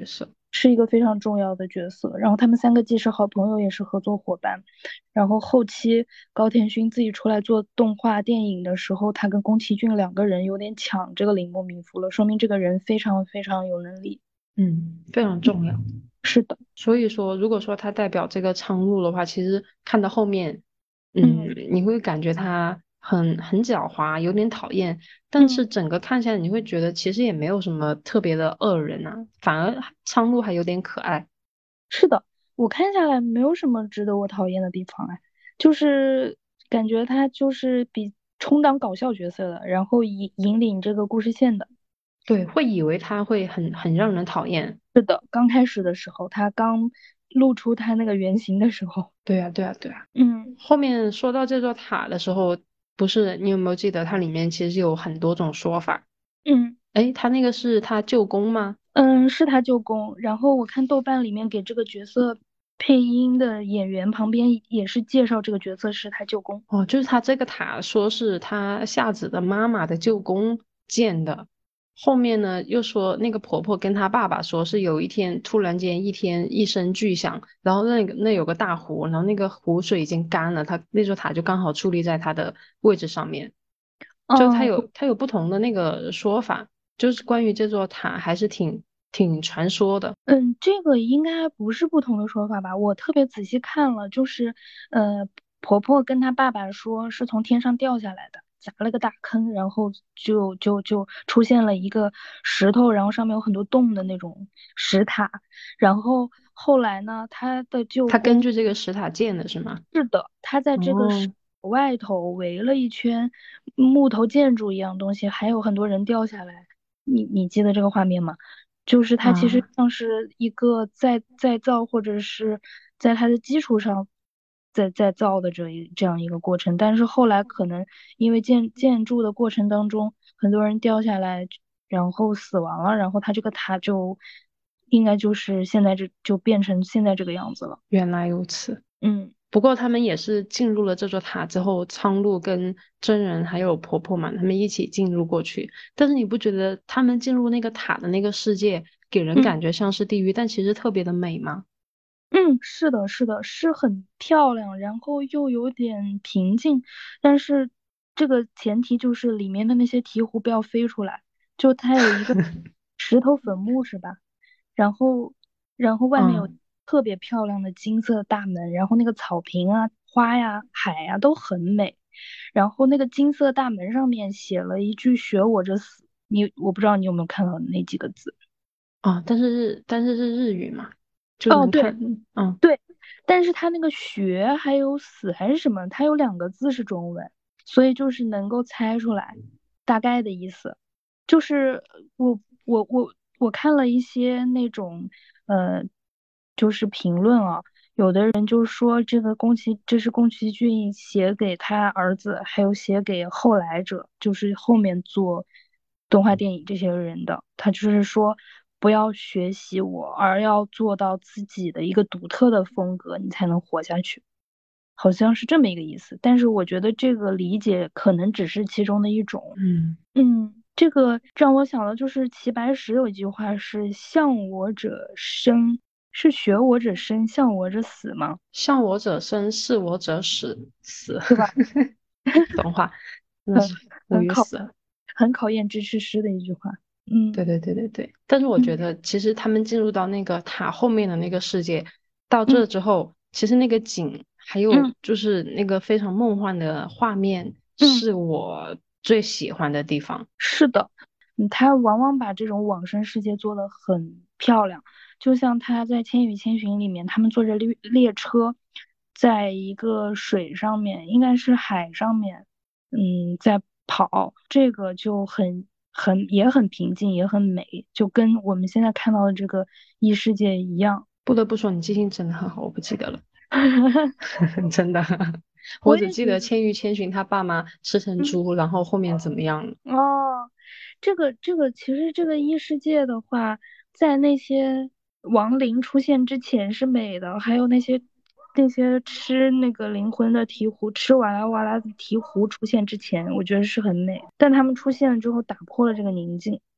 是一个非常重要的角色。然后他们三个既是好朋友，也是合作伙伴。然后后期高田勋自己出来做动画电影的时候，他跟宫崎骏两个人有点抢这个铃木敏夫了，说明这个人非常非常有能力。 非常重要。 是的。 所以说，如果说他代表这个苍鹭的话，其实看到后面， 嗯你会感觉他很狡猾，有点讨厌，但嗯。 是整个看下来，你会觉得其实也没有什么特别的恶人啊，反而苍鹭还有点可爱。 是的，我看下来没有什么值得我讨厌的地方哎，就是感觉他就是比充当搞笑角色的，然后引领这个故事线的。 对，会以为他会很让人讨厌。 是的，刚开始的时候，他刚露出他那个原型的时候。 对呀，对呀，对呀。 嗯后面说到这座塔的时候，不是你有没有记得它里面其实有很多种说法？ 嗯诶，他那个是他舅公吗？ 嗯，是他舅公。然后我看豆瓣里面给这个角色配音的演员旁边也是介绍这个角色是他舅公。 哦，就是他这个塔说是他夏子的妈妈的舅公建的，后面呢又说那个婆婆跟她爸爸说是有一天突然间一天一声巨响，然后那有个大湖，然后那个湖水已经干了，它那座塔就刚好矗立在它的位置上面，就它嗯。 有不同的那个说法，就是关于这座塔还是挺传说的。 嗯，这个应该不是不同的说法吧？我特别仔细看了，就是呃，婆婆跟她爸爸说是从天上掉下来的，砸了个大坑，然后就出现了一个石头，然后上面有很多洞的那种石塔。然后后来呢，她的舅公它根据这个石塔建的是吗？ 是的，他在这个石哦外头围了一圈木头建筑一样东西，还有很多人掉下来。你记得这个画面吗？就是它其实啊， 像是一个再造，或者是在它的基础上再造的这样一个过程。但是后来可能因为建筑的过程当中，很多人掉下来，然后死亡了，然后它这个塔就应该就是现在就变成现在这个样子了。 原来如此。 嗯。 不过他们也是进入了这座塔之后，苍鹭跟真人还有婆婆嘛，他们一起进入过去。但是你不觉得他们进入那个塔的那个世界，给人嗯。 感觉像是地狱，但其实特别的美吗？ 嗯，是的，是的，是很漂亮，然后又有点平静，但是这个前提就是里面的那些鹈鹕不要飞出来，就它有一个石头坟墓是吧？然后，然后外面有嗯特别漂亮的金色大门，然后那个草坪啊、花呀、海呀都很美，然后那个金色大门上面写了一句"学我者死"，我不知道你有没有看到那几个字。 但是是日语嘛，就哦， 能看。 对， 嗯对，但是它那个"学"还有"死"还是什么，它有2个字是中文，所以就是能够猜出来大概的意思。就是我看了一些那种呃，就是评论啊，有的人就说这是宫崎骏写给他儿子，还有写给后来者，就是后面做动画电影这些人的。他就是说不要学习我，而要做到自己的一个独特的风格，你才能活下去。好像是这么一个意思，但是我觉得这个理解可能只是其中的一种。 嗯， 这个让我想到就是齐白石有一句话是"向我者生"，是"学我者生，向我者死"吗？ 向我者生，视我者死。 对吧？ 懂话，真的很是无很考语死了。 很考验支持师的一句话。嗯对对对对对，但是我觉嗯得，其实他们进入到那个塔后面的那个世界，到嗯这之后，其实那个景还有嗯就是那个非常梦幻的画面， 嗯。 是我最喜欢的地方。 是的，他往往把这种往生世界做得很漂亮，就像他在《千与千寻》里面，他们坐着列车，在一个水上面，应该是海上面，在跑，这个就也很平静，也很美，就跟我们现在看到的这个异世界一样。 不得不说，你记性真的很好，我不记得了，真的，我我也只记得觉得。 《千与千寻》他爸妈吃成嗯。 猪，然后后面怎么样了。 哦，这个其实这个异世界的话，在那些亡灵出现之前是美的，还有那些吃那个灵魂的鹈鹕，吃瓦拉瓦拉的鹈鹕出现之前，我觉得是很美，但他们出现了之后打破了这个宁静。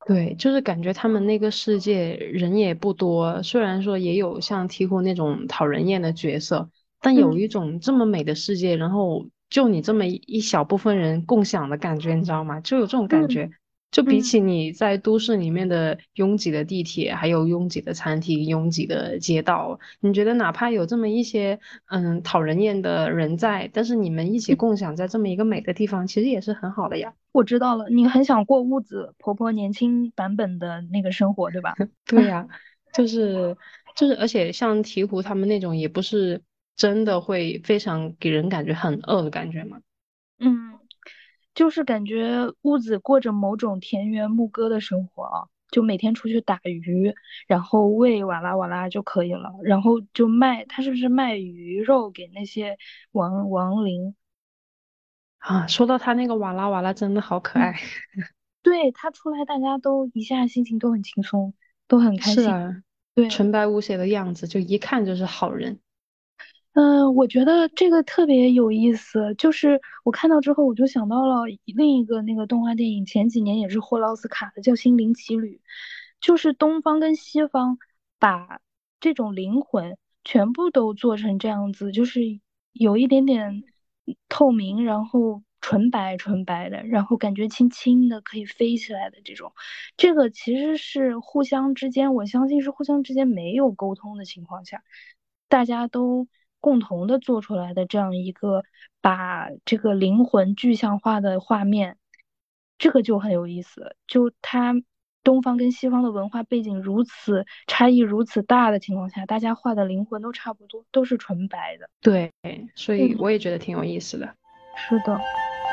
对，就是感觉他们那个世界人也不多，虽然说也有像鹈鹕那种讨人厌的角色，但有嗯一种这么美的世界，然后就你这么一小部分人共享的感觉，你知道吗？就有这种感嗯觉。就比嗯。 起你在都市里面的拥挤的地铁，还有拥挤的餐厅、拥挤的街道，你觉得哪怕有这么一些讨人厌的人在，但是你们一起共享在这么一个美的地方，其实也是很好的呀。 我知道了，你很想过屋子婆婆年轻版本的那个生活，对吧？ 对呀，就是而且像鹈鹕他们那种，也不是真的会非常给人感觉很饿的感觉嘛。 嗯，就是感觉屋子过着某种田园牧歌的生活啊，就每天出去打鱼，然后喂哇啦哇啦就可以了，然后就卖，他是不是卖鱼肉给那些亡灵？ 啊，说到他那个哇啦哇啦，真的好可嗯， 爱。 对，他出来，大家都一下心情都很轻松，都很开心。 是啊， 对。 纯白无邪的样子，就一看就是好人。 我觉得这个特别有意思，就是我看到之后，我就想到了另一个那个动画电影，前几年也是获了奥斯卡的，叫《心灵奇旅》，就是东方跟西方把这种灵魂全部都做成这样子，就是有一点点透明，然后纯白纯白的，然后感觉轻轻的可以飞起来的这种，这个其实是互相之间，我相信是互相之间没有沟通的情况下。大家都共同的做出来的这样一个把这个灵魂具象化的画面，这个就很有意思。就它东方跟西方的文化背景如此差异如此大的情况下，大家画的灵魂都差不多，都是纯白的。 对，所以嗯， 我也觉得挺有意思的。 是的。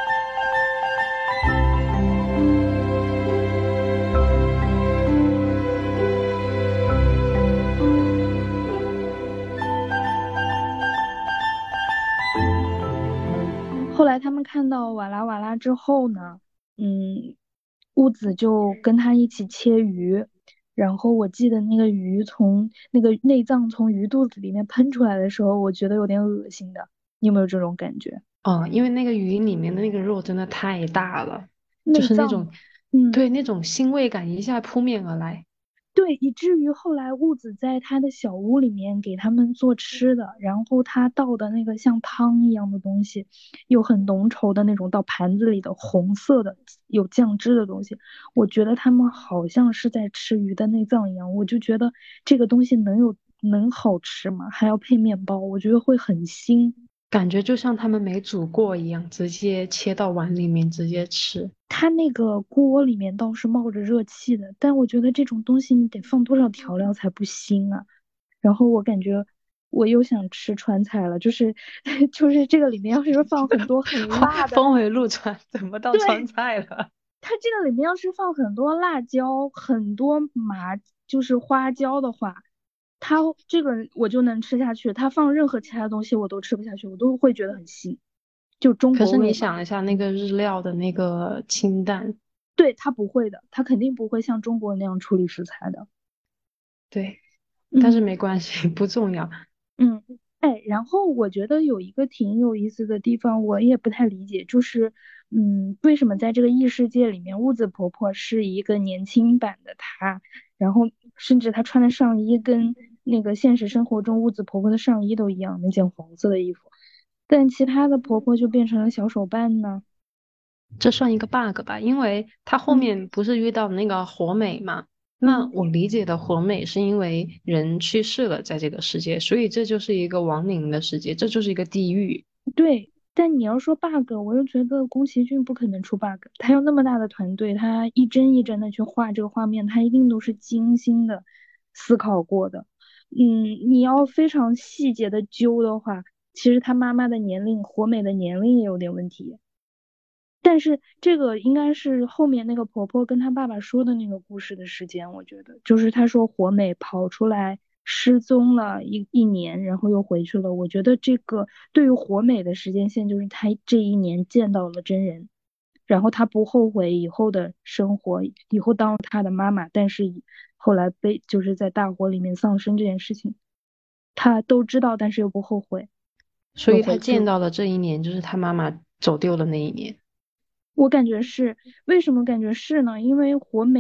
后来他们看到瓦拉瓦拉之后呢，屋子就跟他一起切鱼，然后我记得那个鱼从那个内脏从鱼肚子里面喷出来的时候，我觉得有点恶心的。你有没有这种感觉？ 哦，因为那个鱼里面的那个肉真的太大了，就内脏嘛。 是那种， 嗯。 对，那种腥味感一下扑面而来。 对，以至于后来屋子在他的小屋里面给他们做吃的，然后他倒的那个像汤一样的东西，又很浓稠的那种到盘子里的红色的有酱汁的东西，我觉得他们好像是在吃鱼的内脏一样，我就觉得这个东西能好吃吗？还要配面包，我觉得会很腥。 感觉就像他们没煮过一样，直接切到碗里面直接吃。 它那个锅里面倒是冒着热气的，但我觉得这种东西你得放多少调料才不腥啊？然后我感觉我又想吃川菜了，就是就是这个里面要是放很多很辣的， 峰回路转，怎么到川对， 菜了？ 它这个里面要是放很多辣椒、很多就是花椒的话，它这个我就能吃下去。它放任何其他东西我都吃不下去，我都会觉得很腥，就中可是你国味嘛。 想一下，那个日料的那个清淡， 对，它不会的，它肯定不会像中国那样处理食材的。 对，但是嗯。 没关系，不重要。 嗯，哎，然后我觉得有一个挺有意思的地方，我也不太理解，就是，为什么在这个异世界里面，屋子婆婆是一个年轻版的她，然后甚至她穿的上衣跟那个现实生活中屋子婆婆的上衣都一样，那件黄色的衣服，但其他的婆婆就变成了小手办呢？ 这算一个 bug 吧，因为他后嗯面不是遇到那个火美嘛？那嗯。 我理解的火美是因为人去世了，在这个世界，所以这就是一个亡灵的世界，这就是一个地狱。 对，但你要说 bug，我又觉得宫崎骏不可能出 bug，他有那么大的团队，他一帧一帧的去画这个画面，他一定都是精心的思考过的。你要非常细节的揪的话，其实他妈妈的年龄，火美的年龄也有点问题。但是这个应该是后面那个婆婆跟她爸爸说的那个故事的时间，我觉得就是她说火美跑出来失踪了一年，然后又回去了。我觉得这个对于火美的时间线就是她这一年见到了真人，然后她不后悔以后的生活，以后当了她的妈妈，但是后来就是在大火里面丧生这件事情，她都知道，但是又不后悔， 所以他又回去了。 见到的这一年，就是他妈妈走丢的那一年。 我感觉是，为什么感觉是呢？因为火美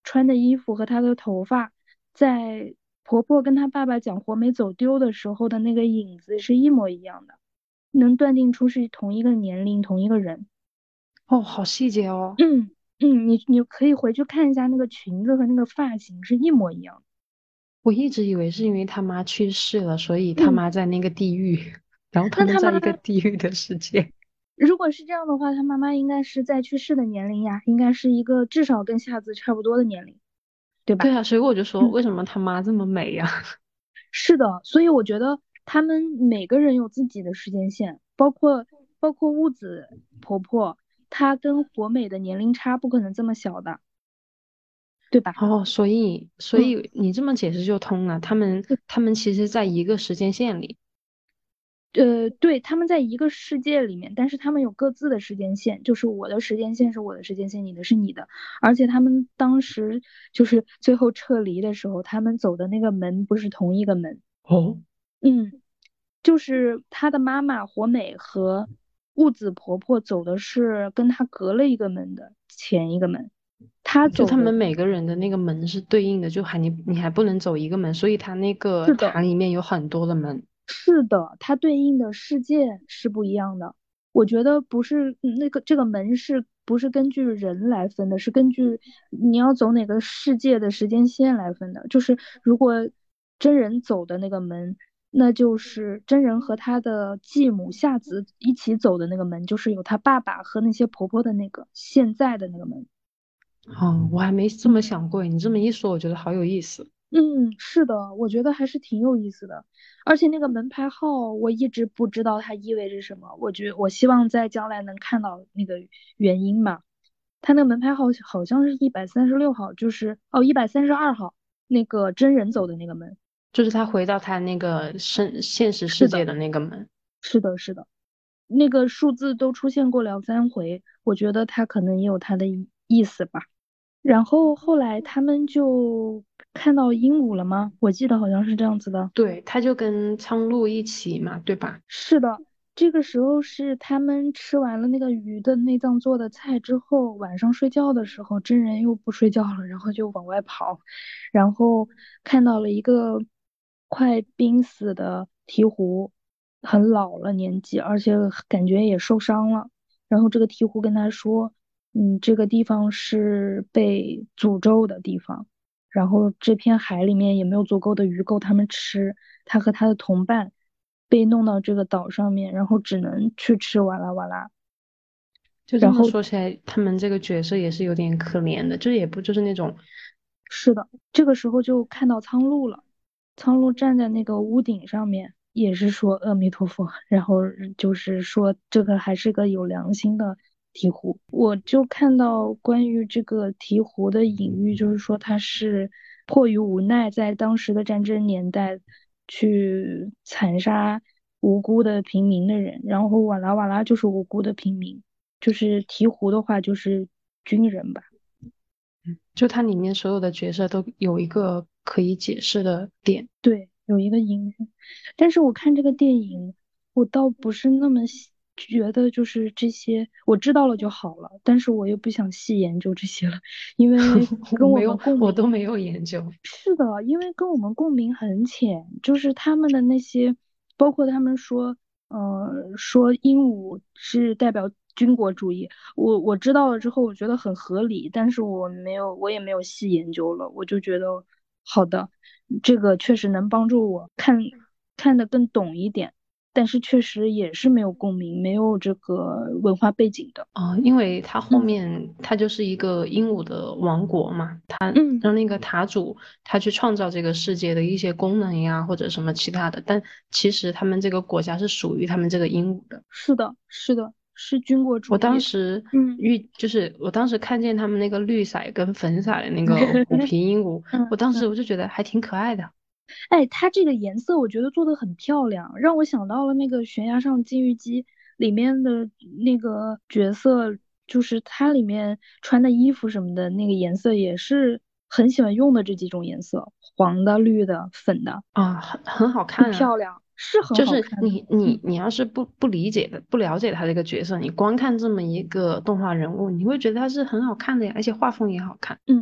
穿的衣服和她的头发，在婆婆跟她爸爸讲火美走丢的时候的那个影子是一模一样的，能断定出是同一个年龄同一个人。 哦，好细节哦。 你可以回去看一下那个裙子和那个发型是一模一样的。 我一直以为是因为他妈去世了，所以他嗯， 妈在那个地狱，然后他那他妈们在一个地狱的世界。 如果是这样的话，他妈妈应该是在去世的年龄呀，应该是一个至少跟夏子差不多的年龄，对吧？ 对啊，所以我就说， 嗯， 为什么他妈这么美呀？ 是的，所以我觉得他们每个人有自己的时间线，包括雾子婆婆，她跟火美的年龄差不可能这么小的，对吧？ 哦，所嗯。 以你这么解释就通了，他们其实在一个时间线里。 对，他们在一个世界里面，但是他们有各自的时间线，就是我的时间线是我的时间线，你的是你的，而且他们当时就是最后撤离的时候，他们走的那个门不是同一个门。 哦， 嗯，就是他的妈妈火美和雾子婆婆走的是跟他隔了一个门的前一个门，他就他们走的每个人的那个门是对应的，就你还不能走一个门，所以他那个是的， 塔里面有很多的门。 是的，它对应的世界是不一样的。我觉得不是那个这个门是不是根据人来分的，是根据你要走哪个世界的时间线来分的。就是如果真人走的那个门，那就是真人和他的继母夏子一起走的那个门，就是有他爸爸和那些婆婆的那个现在的那个门。 哦，我还没这么想过，你这么一说，我觉得好有意思。 嗯，是的，我觉得还是挺有意思的，而且那个门牌号我一直不知道它意味着什么，我希望在将来能看到那个原因嘛。它那个门牌号好像是136号，就是132号，那个真人走的那个门。 就是他回到他那个现实是的， 世界的那个门。 是的，是的，那个数字都出现过2、3回，我觉得它可能也有它的意思吧。然后后来他们就看到鹦鹉了吗？我记得好像是这样子的。 对，他就跟苍鹭一起嘛，对吧？ 是的，这个时候是他们吃完了那个鱼的内脏做的菜之后，晚上睡觉的时候，真人又不睡觉了，然后就往外跑，然后看到了一个快濒死的鹈鹕，很老了年纪，而且感觉也受伤了。然后这个鹈鹕跟他说：这个地方是被诅咒的地方，然后这片海里面也没有足够的鱼够他们吃。他和他的同伴被弄到这个岛上面，然后只能去吃哇啦哇啦。 就这么然后说起来，他们这个角色也是有点可怜的，就也不就是那种。 是的，这个时候就看到苍鹭了，苍鹭站在那个屋顶上面，也是说阿弥陀佛，然后就是说这个还是个有良心的鹈鹕。我就看到关于这个鹈鹕的隐喻，就是说它是迫于无奈，在当时的战争年代去残杀无辜的平民的人，然后瓦拉瓦拉就是无辜的平民，就是鹈鹕的话就是军人吧。 就它里面所有的角色都有一个可以解释的点。 对，有一个隐喻，但是我看这个电影，我倒不是那么觉得就是这些我知道了就好了，但是我又不想细研究这些了，因为跟我我没有， 们共鸣。 我都没有研究。 是的，因为跟我们共鸣很浅，就是他们的那些，包括他们说，说鹦鹉是代表军国主义，我知道了之后，我觉得很合理，但是我也没有细研究了，我就觉得好的，这个确实能帮助我看得更懂一点，但是确实也是没有共鸣，没有这个文化背景的。 因为它后嗯面它就是一个鹦鹉的王国嘛，它嗯。 让那个塔主他去创造这个世界的一些功能呀，或者什么其他的，但其实他们这个国家是属于他们这个鹦鹉的。 是的，是的，是军国我主义。 当时嗯。 就是我当时看见他们那个绿色跟粉色的那个虎皮鹦鹉，我当时嗯， 我就觉得还挺可爱的。 哎，它这个颜色我觉得做的很漂亮，让我想到了那个《悬崖上金鱼姬》里面的那个角色，就是它里面穿的衣服什么的，那个颜色也是很喜欢用的这几种颜色，黄的、绿的、粉的， 啊，很好很看啊。 漂亮，是很就是好看的。 你要是不理解的不了解他这个角色，你光看这么一个动画人物，你会觉得他是很好看的呀，而且画风也好看。 嗯，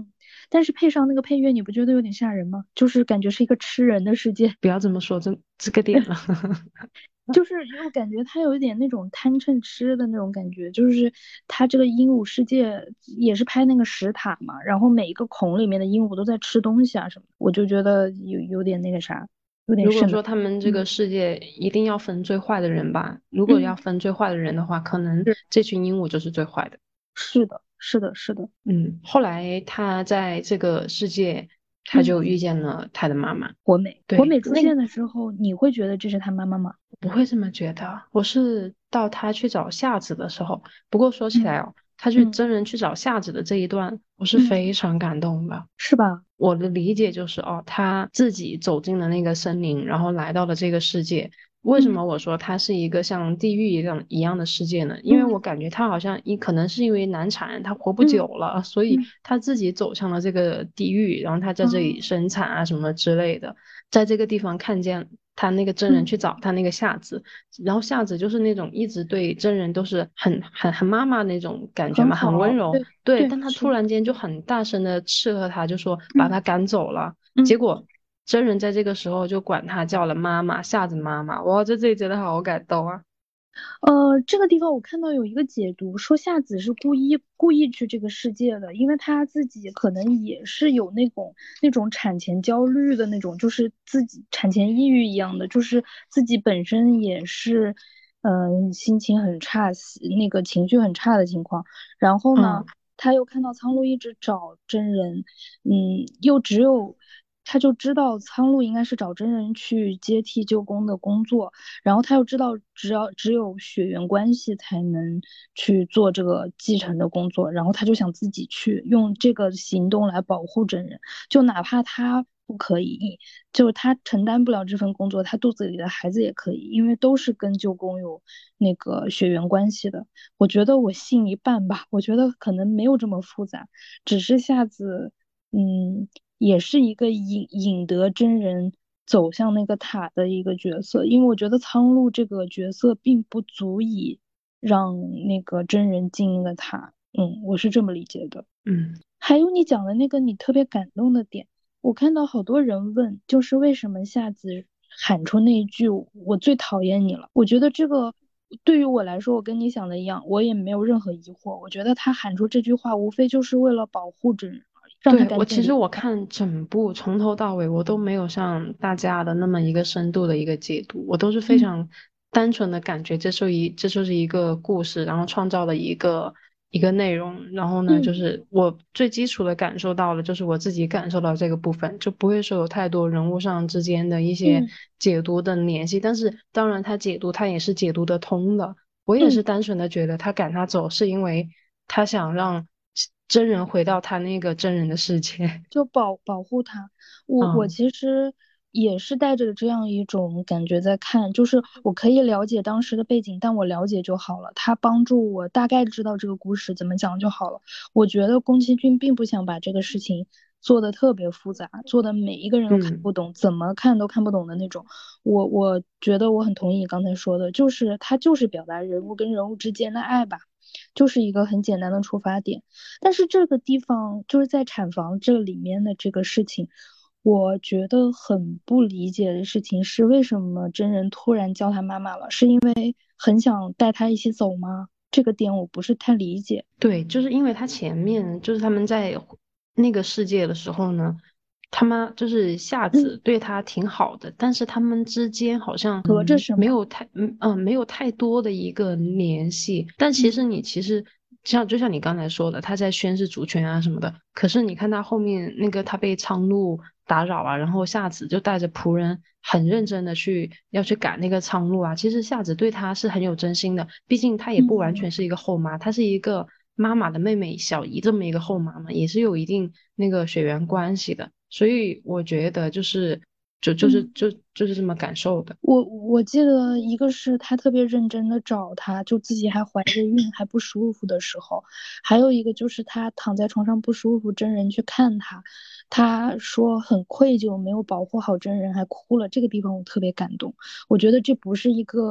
但是配上那个配乐，你不觉得有点吓人吗？就是感觉是一个吃人的世界。 不要这么说，这个点了。 就是又感觉它有一点那种贪嗔痴的那种感觉，就是它这个鹦鹉世界也是拍那个石塔嘛，然后每一个孔里面的鹦鹉都在吃东西啊什么的，我就觉得有点那个啥，有点瘆得慌。 如果说他们这嗯个世界一定要分最坏的人吧，如果嗯， 要分最坏的人的话，可能是这群鹦鹉就是最坏的。 是的，是的，是的。 嗯，后来他在这个世界，他嗯， 就遇见了他的妈妈。 国对，那个美出现的时候，你会觉得这是他妈妈吗？ 不会这么觉得，我是到他去找夏子的时候。不过说起来嗯哦，他去嗯真人去找夏子的这一段，我是嗯， 非常感动的。 是吧？ 我的理解就是哦，他自己走进了那个森林，然后来到了这个世界。为什嗯么我说它是一个像地狱一样的世界呢？因为我嗯感觉他好像可能是因为难产，他活不久嗯了，所以嗯他自己走向了这个地狱，然后他在这里嗯生产啊什么之类的，在这个地方看见他那个真人嗯， 去找他那个夏子，然后夏子就是那种一直对真人都是很妈妈那种感觉嘛，很温很好， 柔。 对对， 对， 但他是的。 突然间就很大声的斥喝他，就说把嗯他赶走了。 嗯。 结果真人在这个时候就管他叫了妈妈，夏子妈妈。哇，在这里真的好感动啊！ 这个地方我看到有一个解读，说夏子是故意去这个世界的，因为他自己可能也是有那种产前焦虑的那种，就是自己产前抑郁一样的，就是自己本身也是，心情很差，那个情绪很差的情况。然后呢， 嗯他又看到苍鹭一直找真人，又只有。他就知道苍鹭应该是找真人去接替舅公的工作，然后他又知道，只有血缘关系才能去做这个继承的工作，然后他就想自己去用这个行动来保护真人，就哪怕他不可以，就是他承担不了这份工作，他肚子里的孩子也可以，因为都是跟舅公有那个血缘关系的。我觉得我信一半吧，我觉得可能没有这么复杂，只是下次，嗯。也是一个引得真人走向那个塔的一个角色，因为我觉得苍鹭这个角色并不足以让那个真人进那个塔，我是这么理解的。 嗯， 还有你讲的那个你特别感动的点，我看到好多人问，就是为什么夏子喊出那一句"我最讨厌你了"，我觉得这个对于我来说，我跟你想的一样，我也没有任何疑惑。我觉得他喊出这句话，无非就是为了保护真人而已，让他对， 赶紧离。 其实我看整部从头到尾，我都没有像大家的那么一个深度的一个解读，我都是非嗯常单纯的感觉这就是一个故事，然后创造了一个内容，然后呢， 嗯就是我最基础的感受到了，就是我自己感受到这个部分，就不会说有太多人物上之间的一些嗯解读的联系，但是当然他解读他也是解读得通的，我也是嗯， 单纯的觉得他赶他走是因为他想让真人回到他那个真人的世界。 就保护他。我嗯其实也是带着这样一种感觉在看，就是我可以了解当时的背景，但我了解就好了。他帮助我大概知道这个故事怎么讲就好了。我觉得宫崎骏并不想把这个事情做的特别复杂，做的每一个人都看嗯。 不懂，怎么看都看不懂的那种。我觉得我很同意你刚才说的，就是他就是表达人物跟人物之间的爱吧，就是一个很简单的出发点。但是这个地方就是在产房这里面的这个事情，我觉得很不理解的事情是，为什么真人突然叫他妈妈了？是因为很想带他一起走吗？这个点我不是太理解。 对，就是因为他前面就是他们在那个世界的时候呢，他妈就是夏嗯， 子对他挺好的，但是他们之间好像隔着什么？ 没有太多的一个联系。但其实嗯你其实就像你刚才说的，他在宣示主权啊什么的，可是你看他后面那个他被苍鹭打扰啊，然后夏子就带着仆人很认真的要去赶那个苍鹭啊。其实夏子对他是很有真心的，毕竟他也不完嗯。 全是一个后妈，她是一个妈妈的妹妹小姨这么一个后妈嘛，也是有一定那个血缘关系的。所以我觉得嗯， 就是这么感受的。 我记得一个是他特别认真的找他，就自己还怀着孕还不舒服的时候，还有一个就是他躺在床上不舒服，真人去看他，他说很愧疚，没有保护好真人，还哭了。这个地方我特别感动，我觉得这不是一个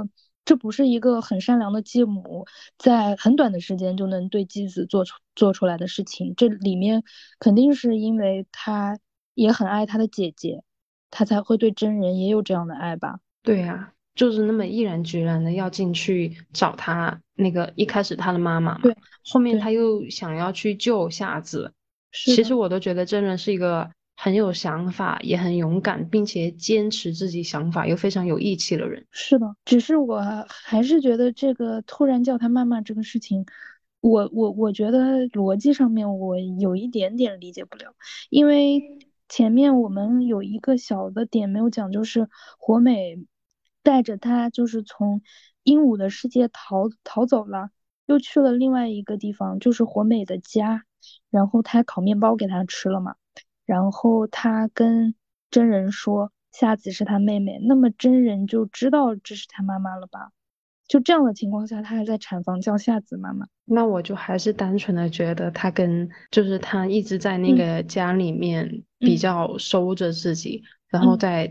这不是一个很善良的继母在很短的时间就能对继子做出来的事情。这里面肯定是因为他也很爱他的姐姐，他才会对真人也有这样的爱吧。 对呀，就是那么毅然决然的要进去找他那个一开始他的妈妈嘛， 对后面对， 他又想要去救夏子。 是的。 其实我都觉得真人是一个很有想法，也很勇敢，并且坚持自己想法又非常有义气的人。 是的，只是我还是觉得这个突然叫他妈妈这个事情，我觉得逻辑上面我有一点点理解不了，因为前面我们有一个小的点没有讲，就是火美带着他就是从鹦鹉的世界逃走了，又去了另外一个地方，就是火美的家，然后他烤面包给他吃了嘛。然后他跟真人说夏子是他妹妹，那么真人就知道这是他妈妈了吧？就这样的情况下，他还在产房叫夏子妈妈。 那我就还是单纯的觉得他跟就是他一直在那嗯个家里面比嗯较收着自己，然后嗯， 在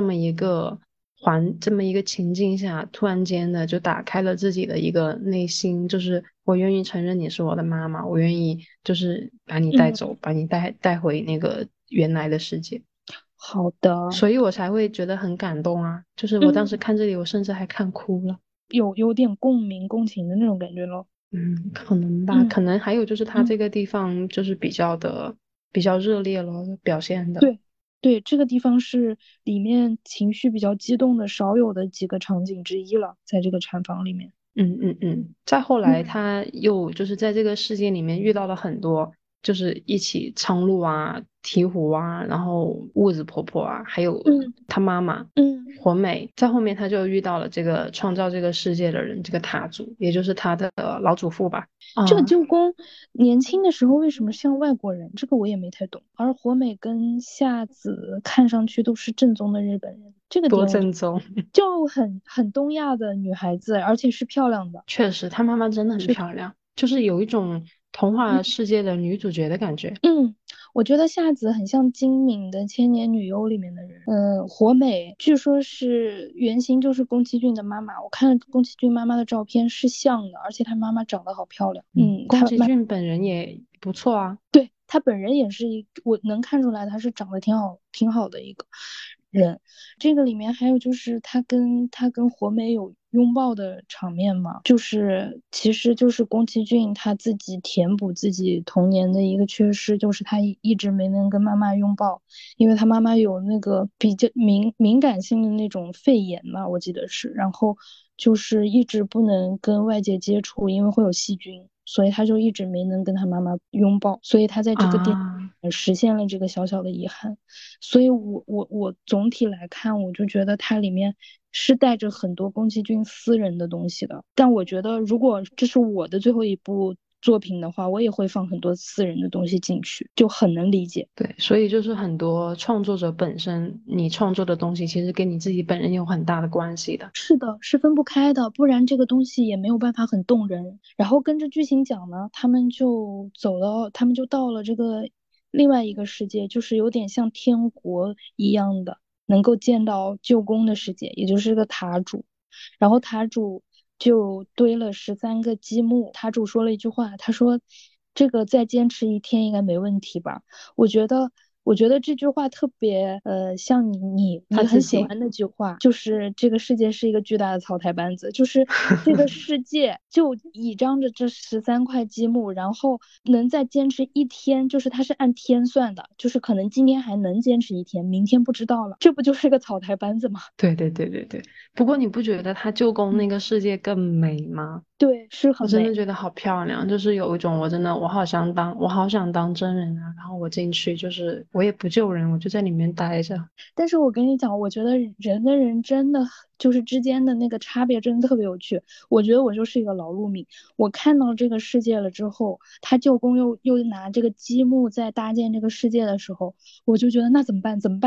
这么一个情境下，突然间的就打开了自己的一个内心，就是我愿意承认你是我的妈妈，我愿意就是把你带嗯， 走，把你带回那个原来的世界， 好的。 所以我才会觉得很感动啊！就是我当时嗯， 看这里，我甚至还看哭了。 有点共鸣共情的那种感觉咯。 嗯，可能吧， 嗯可能还有就是他嗯， 这个地方就是比较热烈了，表现的。 对对，这个地方是里面情绪比较激动的少有的几个场景之一了，在这个产房里面。 嗯嗯嗯，再后来， 嗯他又就是在这个世界里面遇到了很多，就是一起苍鹭啊、鹈鹕啊，然后雾子婆婆啊，还有嗯他妈妈嗯。 火美。在后面，他就遇到了这个创造这个世界的人，这个塔主，也就是他的老祖父吧。 这个啊， 舅公年轻的时候为什么像外国人？这个我也没太懂。而火美跟夏子看上去都是正宗的日本人，这个多点我就正宗。 就很东亚的女孩子，而且是漂亮的。 确实，她妈妈真的很是的。 漂亮，就是有一种童话嗯世界的女主角的感觉。 嗯，我觉得夏子很像金敏的《千年女优》里面的人。火美据说是原型就是宫崎骏的妈妈，我看了宫崎骏妈妈的照片是像的，而且她妈妈长得好漂亮。 嗯，宫她妈。 崎骏本人也不错啊。 对，他本人也是我能看出来他是长得挺好的一个人。这个里面还有就是他跟火美有拥抱的场面嘛，就是其实就是宫崎骏他自己填补自己童年的一个缺失，就是他一直没能跟妈妈拥抱，因为他妈妈有那个比较敏感性的那种肺炎嘛，我记得是，然后就是一直不能跟外界接触，因为会有细菌。所以他就一直没能跟他妈妈拥抱，所以他在这个电啊， 实现了这个小小的遗憾。所以我总体来看，我就觉得它里面是带着很多宫崎骏私人的东西的。但我觉得，如果这是我的最后一部作品的话，我也会放很多私人的东西进去，就很能理解。 对，所以就是很多创作者本身，你创作的东西其实跟你自己本人有很大的关系的。 是的，是分不开的，不然这个东西也没有办法很动人。然后跟着剧情讲呢，他们就到了这个另外一个世界，就是有点像天国一样的，能够见到舅公的世界，也就是个塔主。然后塔主就堆了13个积木，塔主说了一句话，他说：“这个再坚持一天应该没问题吧？”我觉得，我觉得这句话特别像你他你很喜欢自己， 那句话，就是这个世界是一个巨大的草台班子，就是这个世界就倚仗着这13块积木，然后能再坚持一天，就是它是按天算的，就是可能今天还能坚持一天，明天不知道了，这不就是个草台班子吗？ 对对对对对。不过你不觉得他舅公嗯， 那个世界更美吗？ 对，是我真的很美。 觉得好漂亮，就是有一种我好想当真人啊！然后我进去就是我也不救人，我就在里面待着。 但是我跟你讲，我觉得人跟人真的就是之间的那个差别真的特别有趣。我觉得我就是一个劳碌命，我看到这个世界了之后，他舅公又拿这个积木在搭建这个世界的时候，我就觉得那怎么办？怎么办？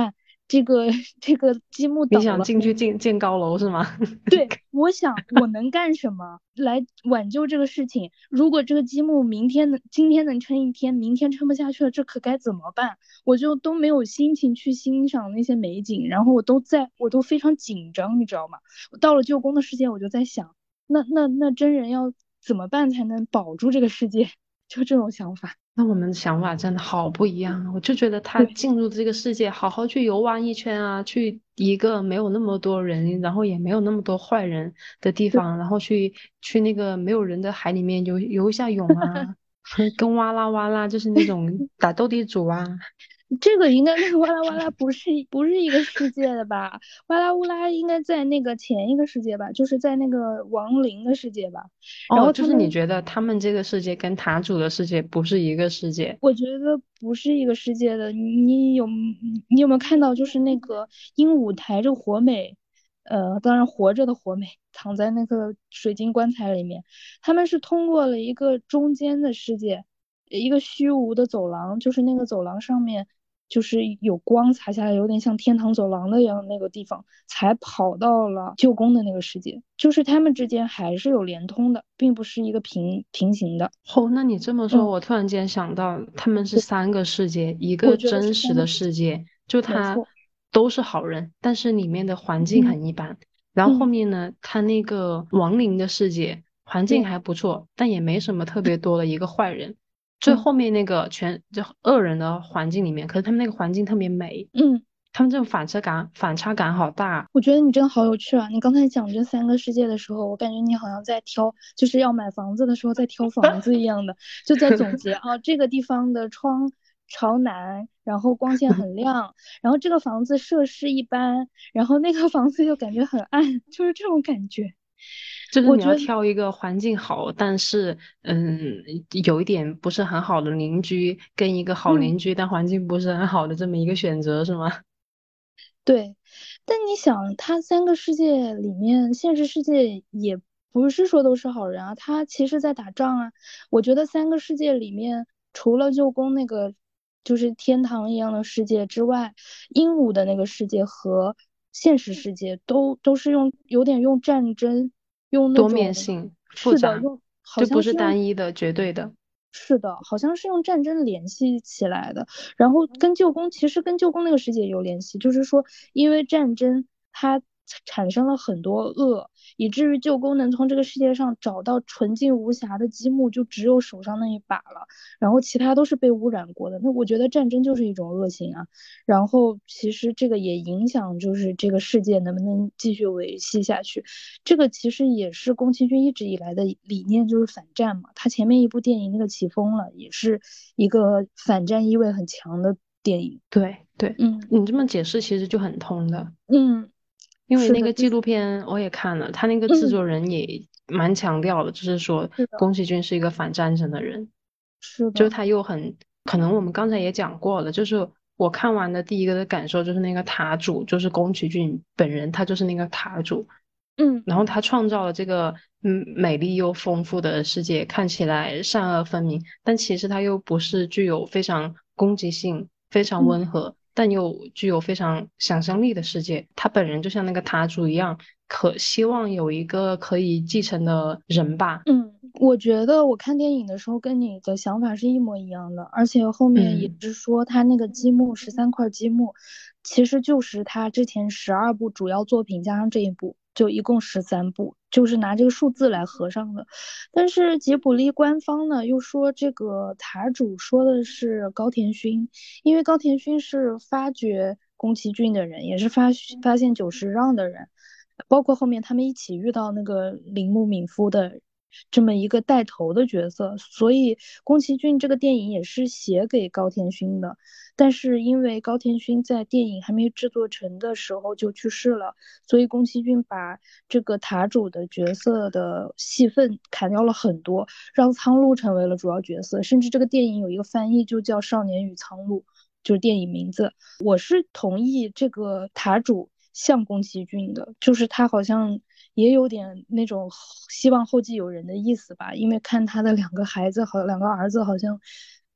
这个这个积木你倒了。 想进去建高楼是吗？ 对，我想我能干什么来挽救这个事情？如果这个积木今天能撑一天，明天撑不下去了，这可该怎么办？我就都没有心情去欣赏那些美景，然后我都非常紧张，你知道吗？我到了舅公的世界，我就在想，那真人要怎么办才能保住这个世界？就这种想法。 那我们的想法真的好不一样啊！我就觉得他对进入这个世界，好好去游玩一圈啊，去一个没有那么多人，然后也没有那么多坏人的地对。 方，然后去那个没有人的海里面游一下泳啊，跟哇啦哇啦，就是那种打斗地主啊。 这个应该跟哇啦哇啦不是一个世界的吧？哇啦乌拉应该在那个前一个世界吧，就是在那个亡灵的世界吧。然哦，就是你后他们， 觉得他们这个世界跟塔主的世界不是一个世界？ 我觉得不是一个世界的。你有没有看到，就是那个鹦鹉抬着火美，当然活着的火美躺在那个水晶棺材里面，他们是通过了一个中间的世界，一个虚无的走廊，就是那个走廊上面。就是有光洒下来，有点像天堂走廊的一样那个地方，才跑到了旧宫的那个世界。就是他们之间还是有连通的，并不是一个平行的。 哦，那你这么说， 嗯， 我突然间想到，他们是对， 三个世界，一个我觉得是真实的三个世界， 世界，就他没错。 都是好人，但是里面的环境嗯很一般。然后后嗯， 面呢，他那个亡灵的世界环境对， 还不错，但也没什么特别多的一个坏人。最嗯后面那个全就恶人的环境里面，可是他们那个环境特别美， 嗯， 他们这种反差感好大。 我觉得你真的好有趣啊！你刚才讲这三个世界的时候，我感觉你好像在挑，就是要买房子的时候在挑房子一样的，就在总结啊，这个地方的窗朝南，然后光线很亮，然后这个房子设施一般，然后那个房子又感觉很暗，就是这种感觉。 就是你要我觉得， 挑一个环境好，但是有一点不是很好的邻居，跟一个好嗯。 邻居但环境不是很好的这么一个选择，是吗？ 对，但你想，他三个世界里面，现实世界也不是说都是好人啊，他其实在打仗啊。我觉得三个世界里面，除了舅公那个就是天堂一样的世界之外，鹦鹉的那个世界和现实世界都是有点用战争，用那多面种， 性、复是的， 杂， 好就不是像是用单一的、绝对的。 是的，好像是用战争联系起来的，然后跟旧宫其实跟旧宫那个世界有联系，就是说因为战争它产生了很多恶，以至于旧宫能从这个世界上找到纯净无瑕的积木，就只有手上那一把了，然后其他都是被污染过的。那我觉得战争就是一种恶行啊，然后其实这个也影响就是这个世界能不能继续维系下去。这个其实也是宫崎骏一直以来的理念，就是反战嘛。他前面一部电影那个起风了，也是一个反战意味很强的电影。 对对， 嗯你这么解释其实就很通的， 嗯， 因为是的， 那个纪录片我也看了，他那个制嗯作人也蛮强调的，就是说是的， 宫崎骏是一个反战争的人。就是是的， 他又很，可能我们刚才也讲过了，就是我看完的第一个的感受就是那个塔主，就是宫崎骏本人，他就是那个塔主， 嗯然后他创造了这个美丽又丰富的世界，看起来善恶分明，但其实他又不是具有非常攻击性、非常嗯。 温和，但又具有非常想象力的世界。他本人就像那个塔主一样，希望有一个可以继承的人吧。 嗯，我觉得我看电影的时候跟你的想法是一模一样的，而且后面也嗯。 是说他那个积木13块积木，其实就是他之前12部主要作品加上这一部，就一共13部，就是拿这个数字来合上的。但是吉卜力官方呢又说这个塔主说的是高田勋，因为高田勋是发掘宫崎骏的人，也是发现久石让的人。包括后面他们一起遇到那个铃木敏夫的这么一个带头的角色，所以宫崎骏这个电影也是写给高田勋的。但是因为高田勋在电影还没制作成的时候就去世了，所以宫崎骏把这个塔主的角色的戏份砍掉了很多，让苍鹭成为了主要角色，甚至这个电影有一个翻译就叫《少年与苍鹭》，就是电影名字。我是同意这个塔主像宫崎骏的，就是他好像也有点那种希望后继有人的意思吧，因为看他的两个孩子，两个儿子好像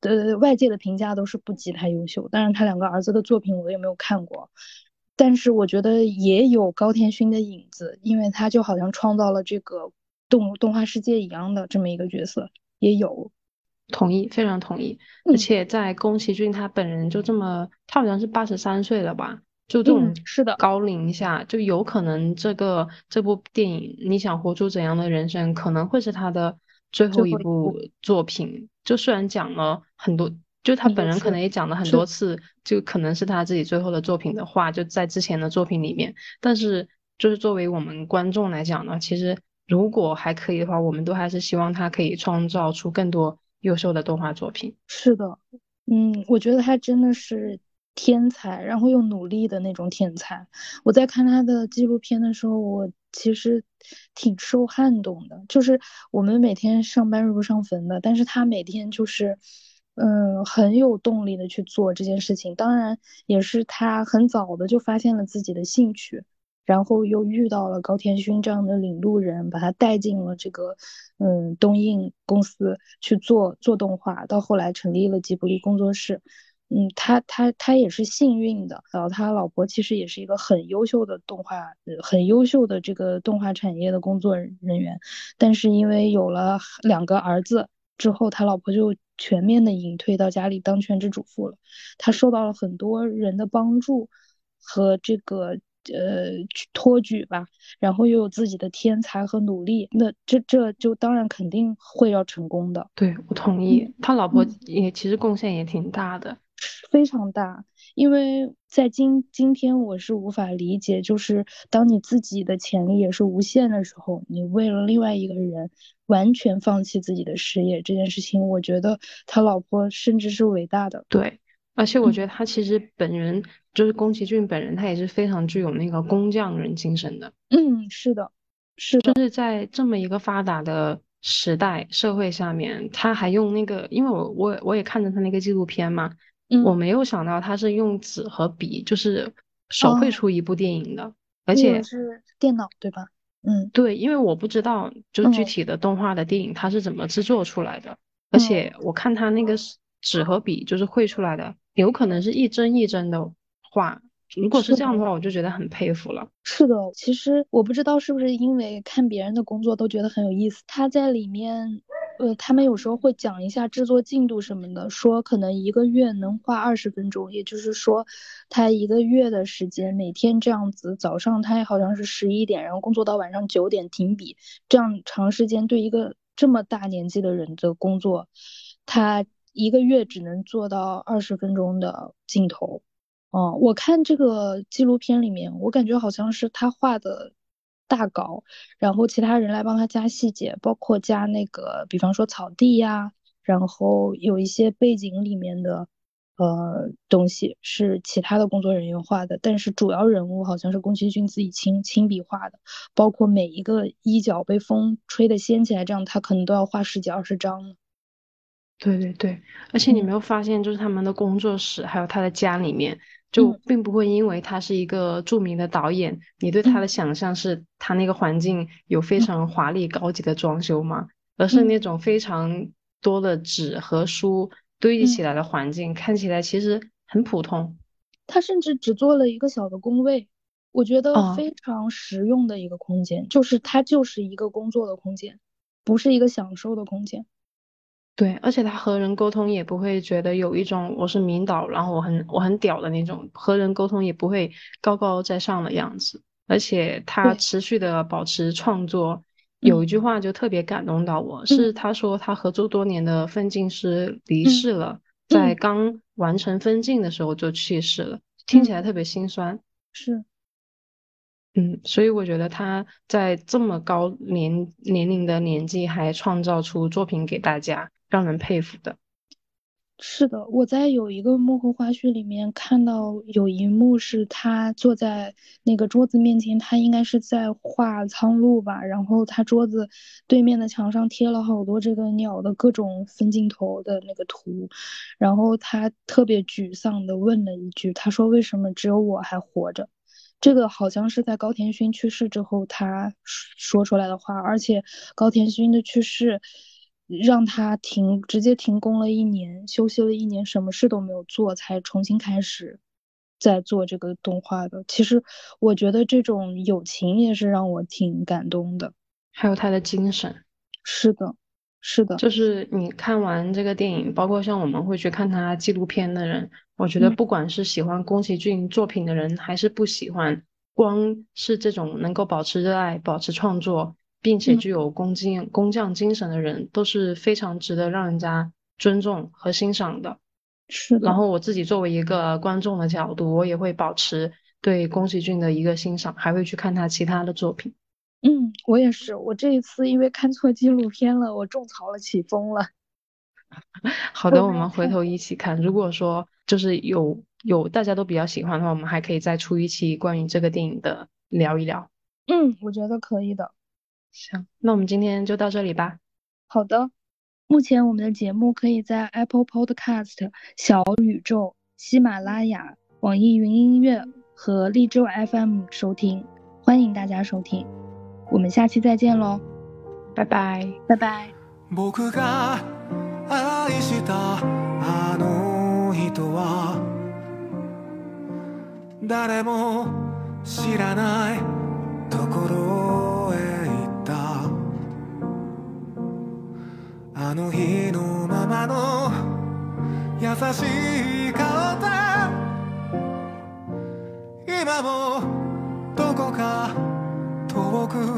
外界的评价都是不及他优秀。当然，他两个儿子的作品我也没有看过，但是我觉得也有高田勋的影子，因为他就好像创造了这个动画世界一样的这么一个角色，也有。 同意，非常同意。而嗯且在宫崎骏他本人就这么，他好像是83岁了吧？就这嗯， 种是的， 高龄下，就有可能这部电影《你想活出怎样的人生》可能会是他的最最后一部后一部作品。就虽然讲了很多，就他本人可很多次， 能也讲了很是的， 多次，就可能是他自己最后的作品的话，就在之前的作品里面。但是就是作为我们观众来讲呢，其实如果还可以的话，我们都还是希望他可以创造出更多优秀的动画作品。 是的，我觉得他真的是天才，然后又努力的那种天才。我在看他的纪录片的时候，我其实挺受撼动的。就是我们每天上班入不上坟的，但是他每天就是，很有动力的去做这件事情。当然，也是他很早的就发现了自己的兴趣。然后又遇到了高田勋这样的领路人，把他带进了这个东映公司去做动画，到后来成立了吉卜力工作室。他也是幸运的，然后他老婆其实也是一个很优秀的很优秀的这个动画产业的工作人员，但是因为有了两个儿子之后，他老婆就全面的隐退到家里当全职主妇了。他受到了很多人的帮助和这个托举吧，然后又有自己的天才和努力，那这就当然肯定会要成功的。 对，我同意， 嗯他老婆嗯， 也其实贡献也挺大的。 非常大，因为在今天我是无法理解，就是当你自己的潜力也是无限的时候，你为了另外一个人完全放弃自己的事业这件事情，我觉得他老婆甚至是伟大的。 对，而且我觉嗯得他其实本人就是宫崎骏本人，他也是非常具有那个工匠人精神的。 嗯，是的，是的， 就是在这么一个发达的时代社会下面，他还用那个，因为我也看着他那个纪录片嘛，我嗯没有想到他是用纸和笔，就是手绘哦。 出一部电影的，而你以为且是电脑对吧？嗯对，因为我不知道就具嗯体的动画的电影它是怎么制作出来的，而嗯， 且我看他那个是纸和笔就是绘出来的，有可能是一帧一帧的画，如果是是的， 这样的话，我就觉得很佩服了。 是的。其实我不知道是不是因为看别人的工作都觉得很有意思，他在里面，他们有时候会讲一下制作进度什么的，说可能一个月能画20分钟，也就是说，他一个月的时间，每天这样子，早上他好像是11点，然后工作到晚上9点停笔，这样长时间对一个这么大年纪的人的工作，他一个月只能做到20分钟的镜头。哦，我看这个纪录片里面，我感觉好像是他画的大稿，然后其他人来帮他加细节，包括加那个，比方说草地呀，然后有一些背景里面的东西是其他的工作人员画的，但是主要人物好像是宫崎骏自己亲笔画的，包括每一个衣角被风吹得掀起来，这样他可能都要画十几20张呢。 对对对，而且你嗯没有发现，就是他们的工作室还有他的家里面，就嗯并不会因为他是一个著名的导演，你对他嗯的想象是他那个环境有非嗯常华丽高级的装修吗？而是那嗯种非常多的纸和书堆积起嗯。 来的环境，看起来其实很普通。 他甚至只做了一个小的工位，我觉得啊。 非常实用的一个空间，就是它就是一个工作的空间，不是一个享受的空间。 对，而且他和人沟通也不会觉得有一种我是领导，然后我很屌的那种，和人沟通也不会高高在上的样子，而且他对， 持续的保持创作。有一嗯句话就特别感动到我，是嗯他说他合作多年的分镜师离嗯世了，在嗯刚完成分镜的时候就去世了，听起来嗯， 特别心酸。 是。 所以我觉得他在这么高年龄的年纪还创造出作品给大家，让人佩服的。 是的，我在有一个幕后花絮里面看到有一幕是他坐在那个桌子面前，他应该是在画苍鹭吧，然后他桌子对面的墙上贴了好多这个鸟的各种分镜头的那个图，然后他特别沮丧的问了一句，他说为什么只有我还活着？这个好像是在高田勋去世之后他说出来的话，而且高田勋的去世。 让他直接停工了一年，休息了一年，什么事都没有做，才重新开始在做这个动画的。其实我觉得这种友情也是让我挺感动的。 还有他的精神。 是的，是的。 就是你看完这个电影，包括像我们会去看他纪录片的人，我觉得嗯不管是喜欢宫崎骏作品的人，还是不喜欢，光是这种能够保持热爱、保持创作，并且嗯， 具有工匠精神的人，都是非常值得让人家尊重和欣赏的。 是的。 然后我自己作为一个观众的角度，我也会保持对宫崎骏的一个欣赏，还会去看他其他的作品。 嗯，我也是。我这一次因为看错纪录片了，我种草了起风了。 好的，我我没有们回头看过。 一起看。如果说就是有大家都比较喜欢的话，我们还可以再出一期关于这个电影的聊一聊。 嗯，我觉得可以的。 行，那我们今天就到这里吧。 好的。目前我们的节目可以在 Apple Podcast、小宇宙、喜马拉雅、网易云音乐和荔枝 FM 收听，欢迎大家收听。我们下期再见喽， 拜拜。 拜拜。 僕が愛したあの人は誰も知らないところへ行った。あの日のままの優しい顔で今もどこか遠く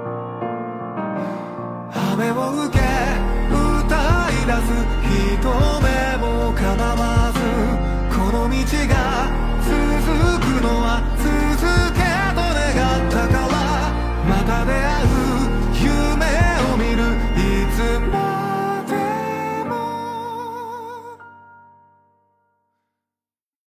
雨を受け歌い出す人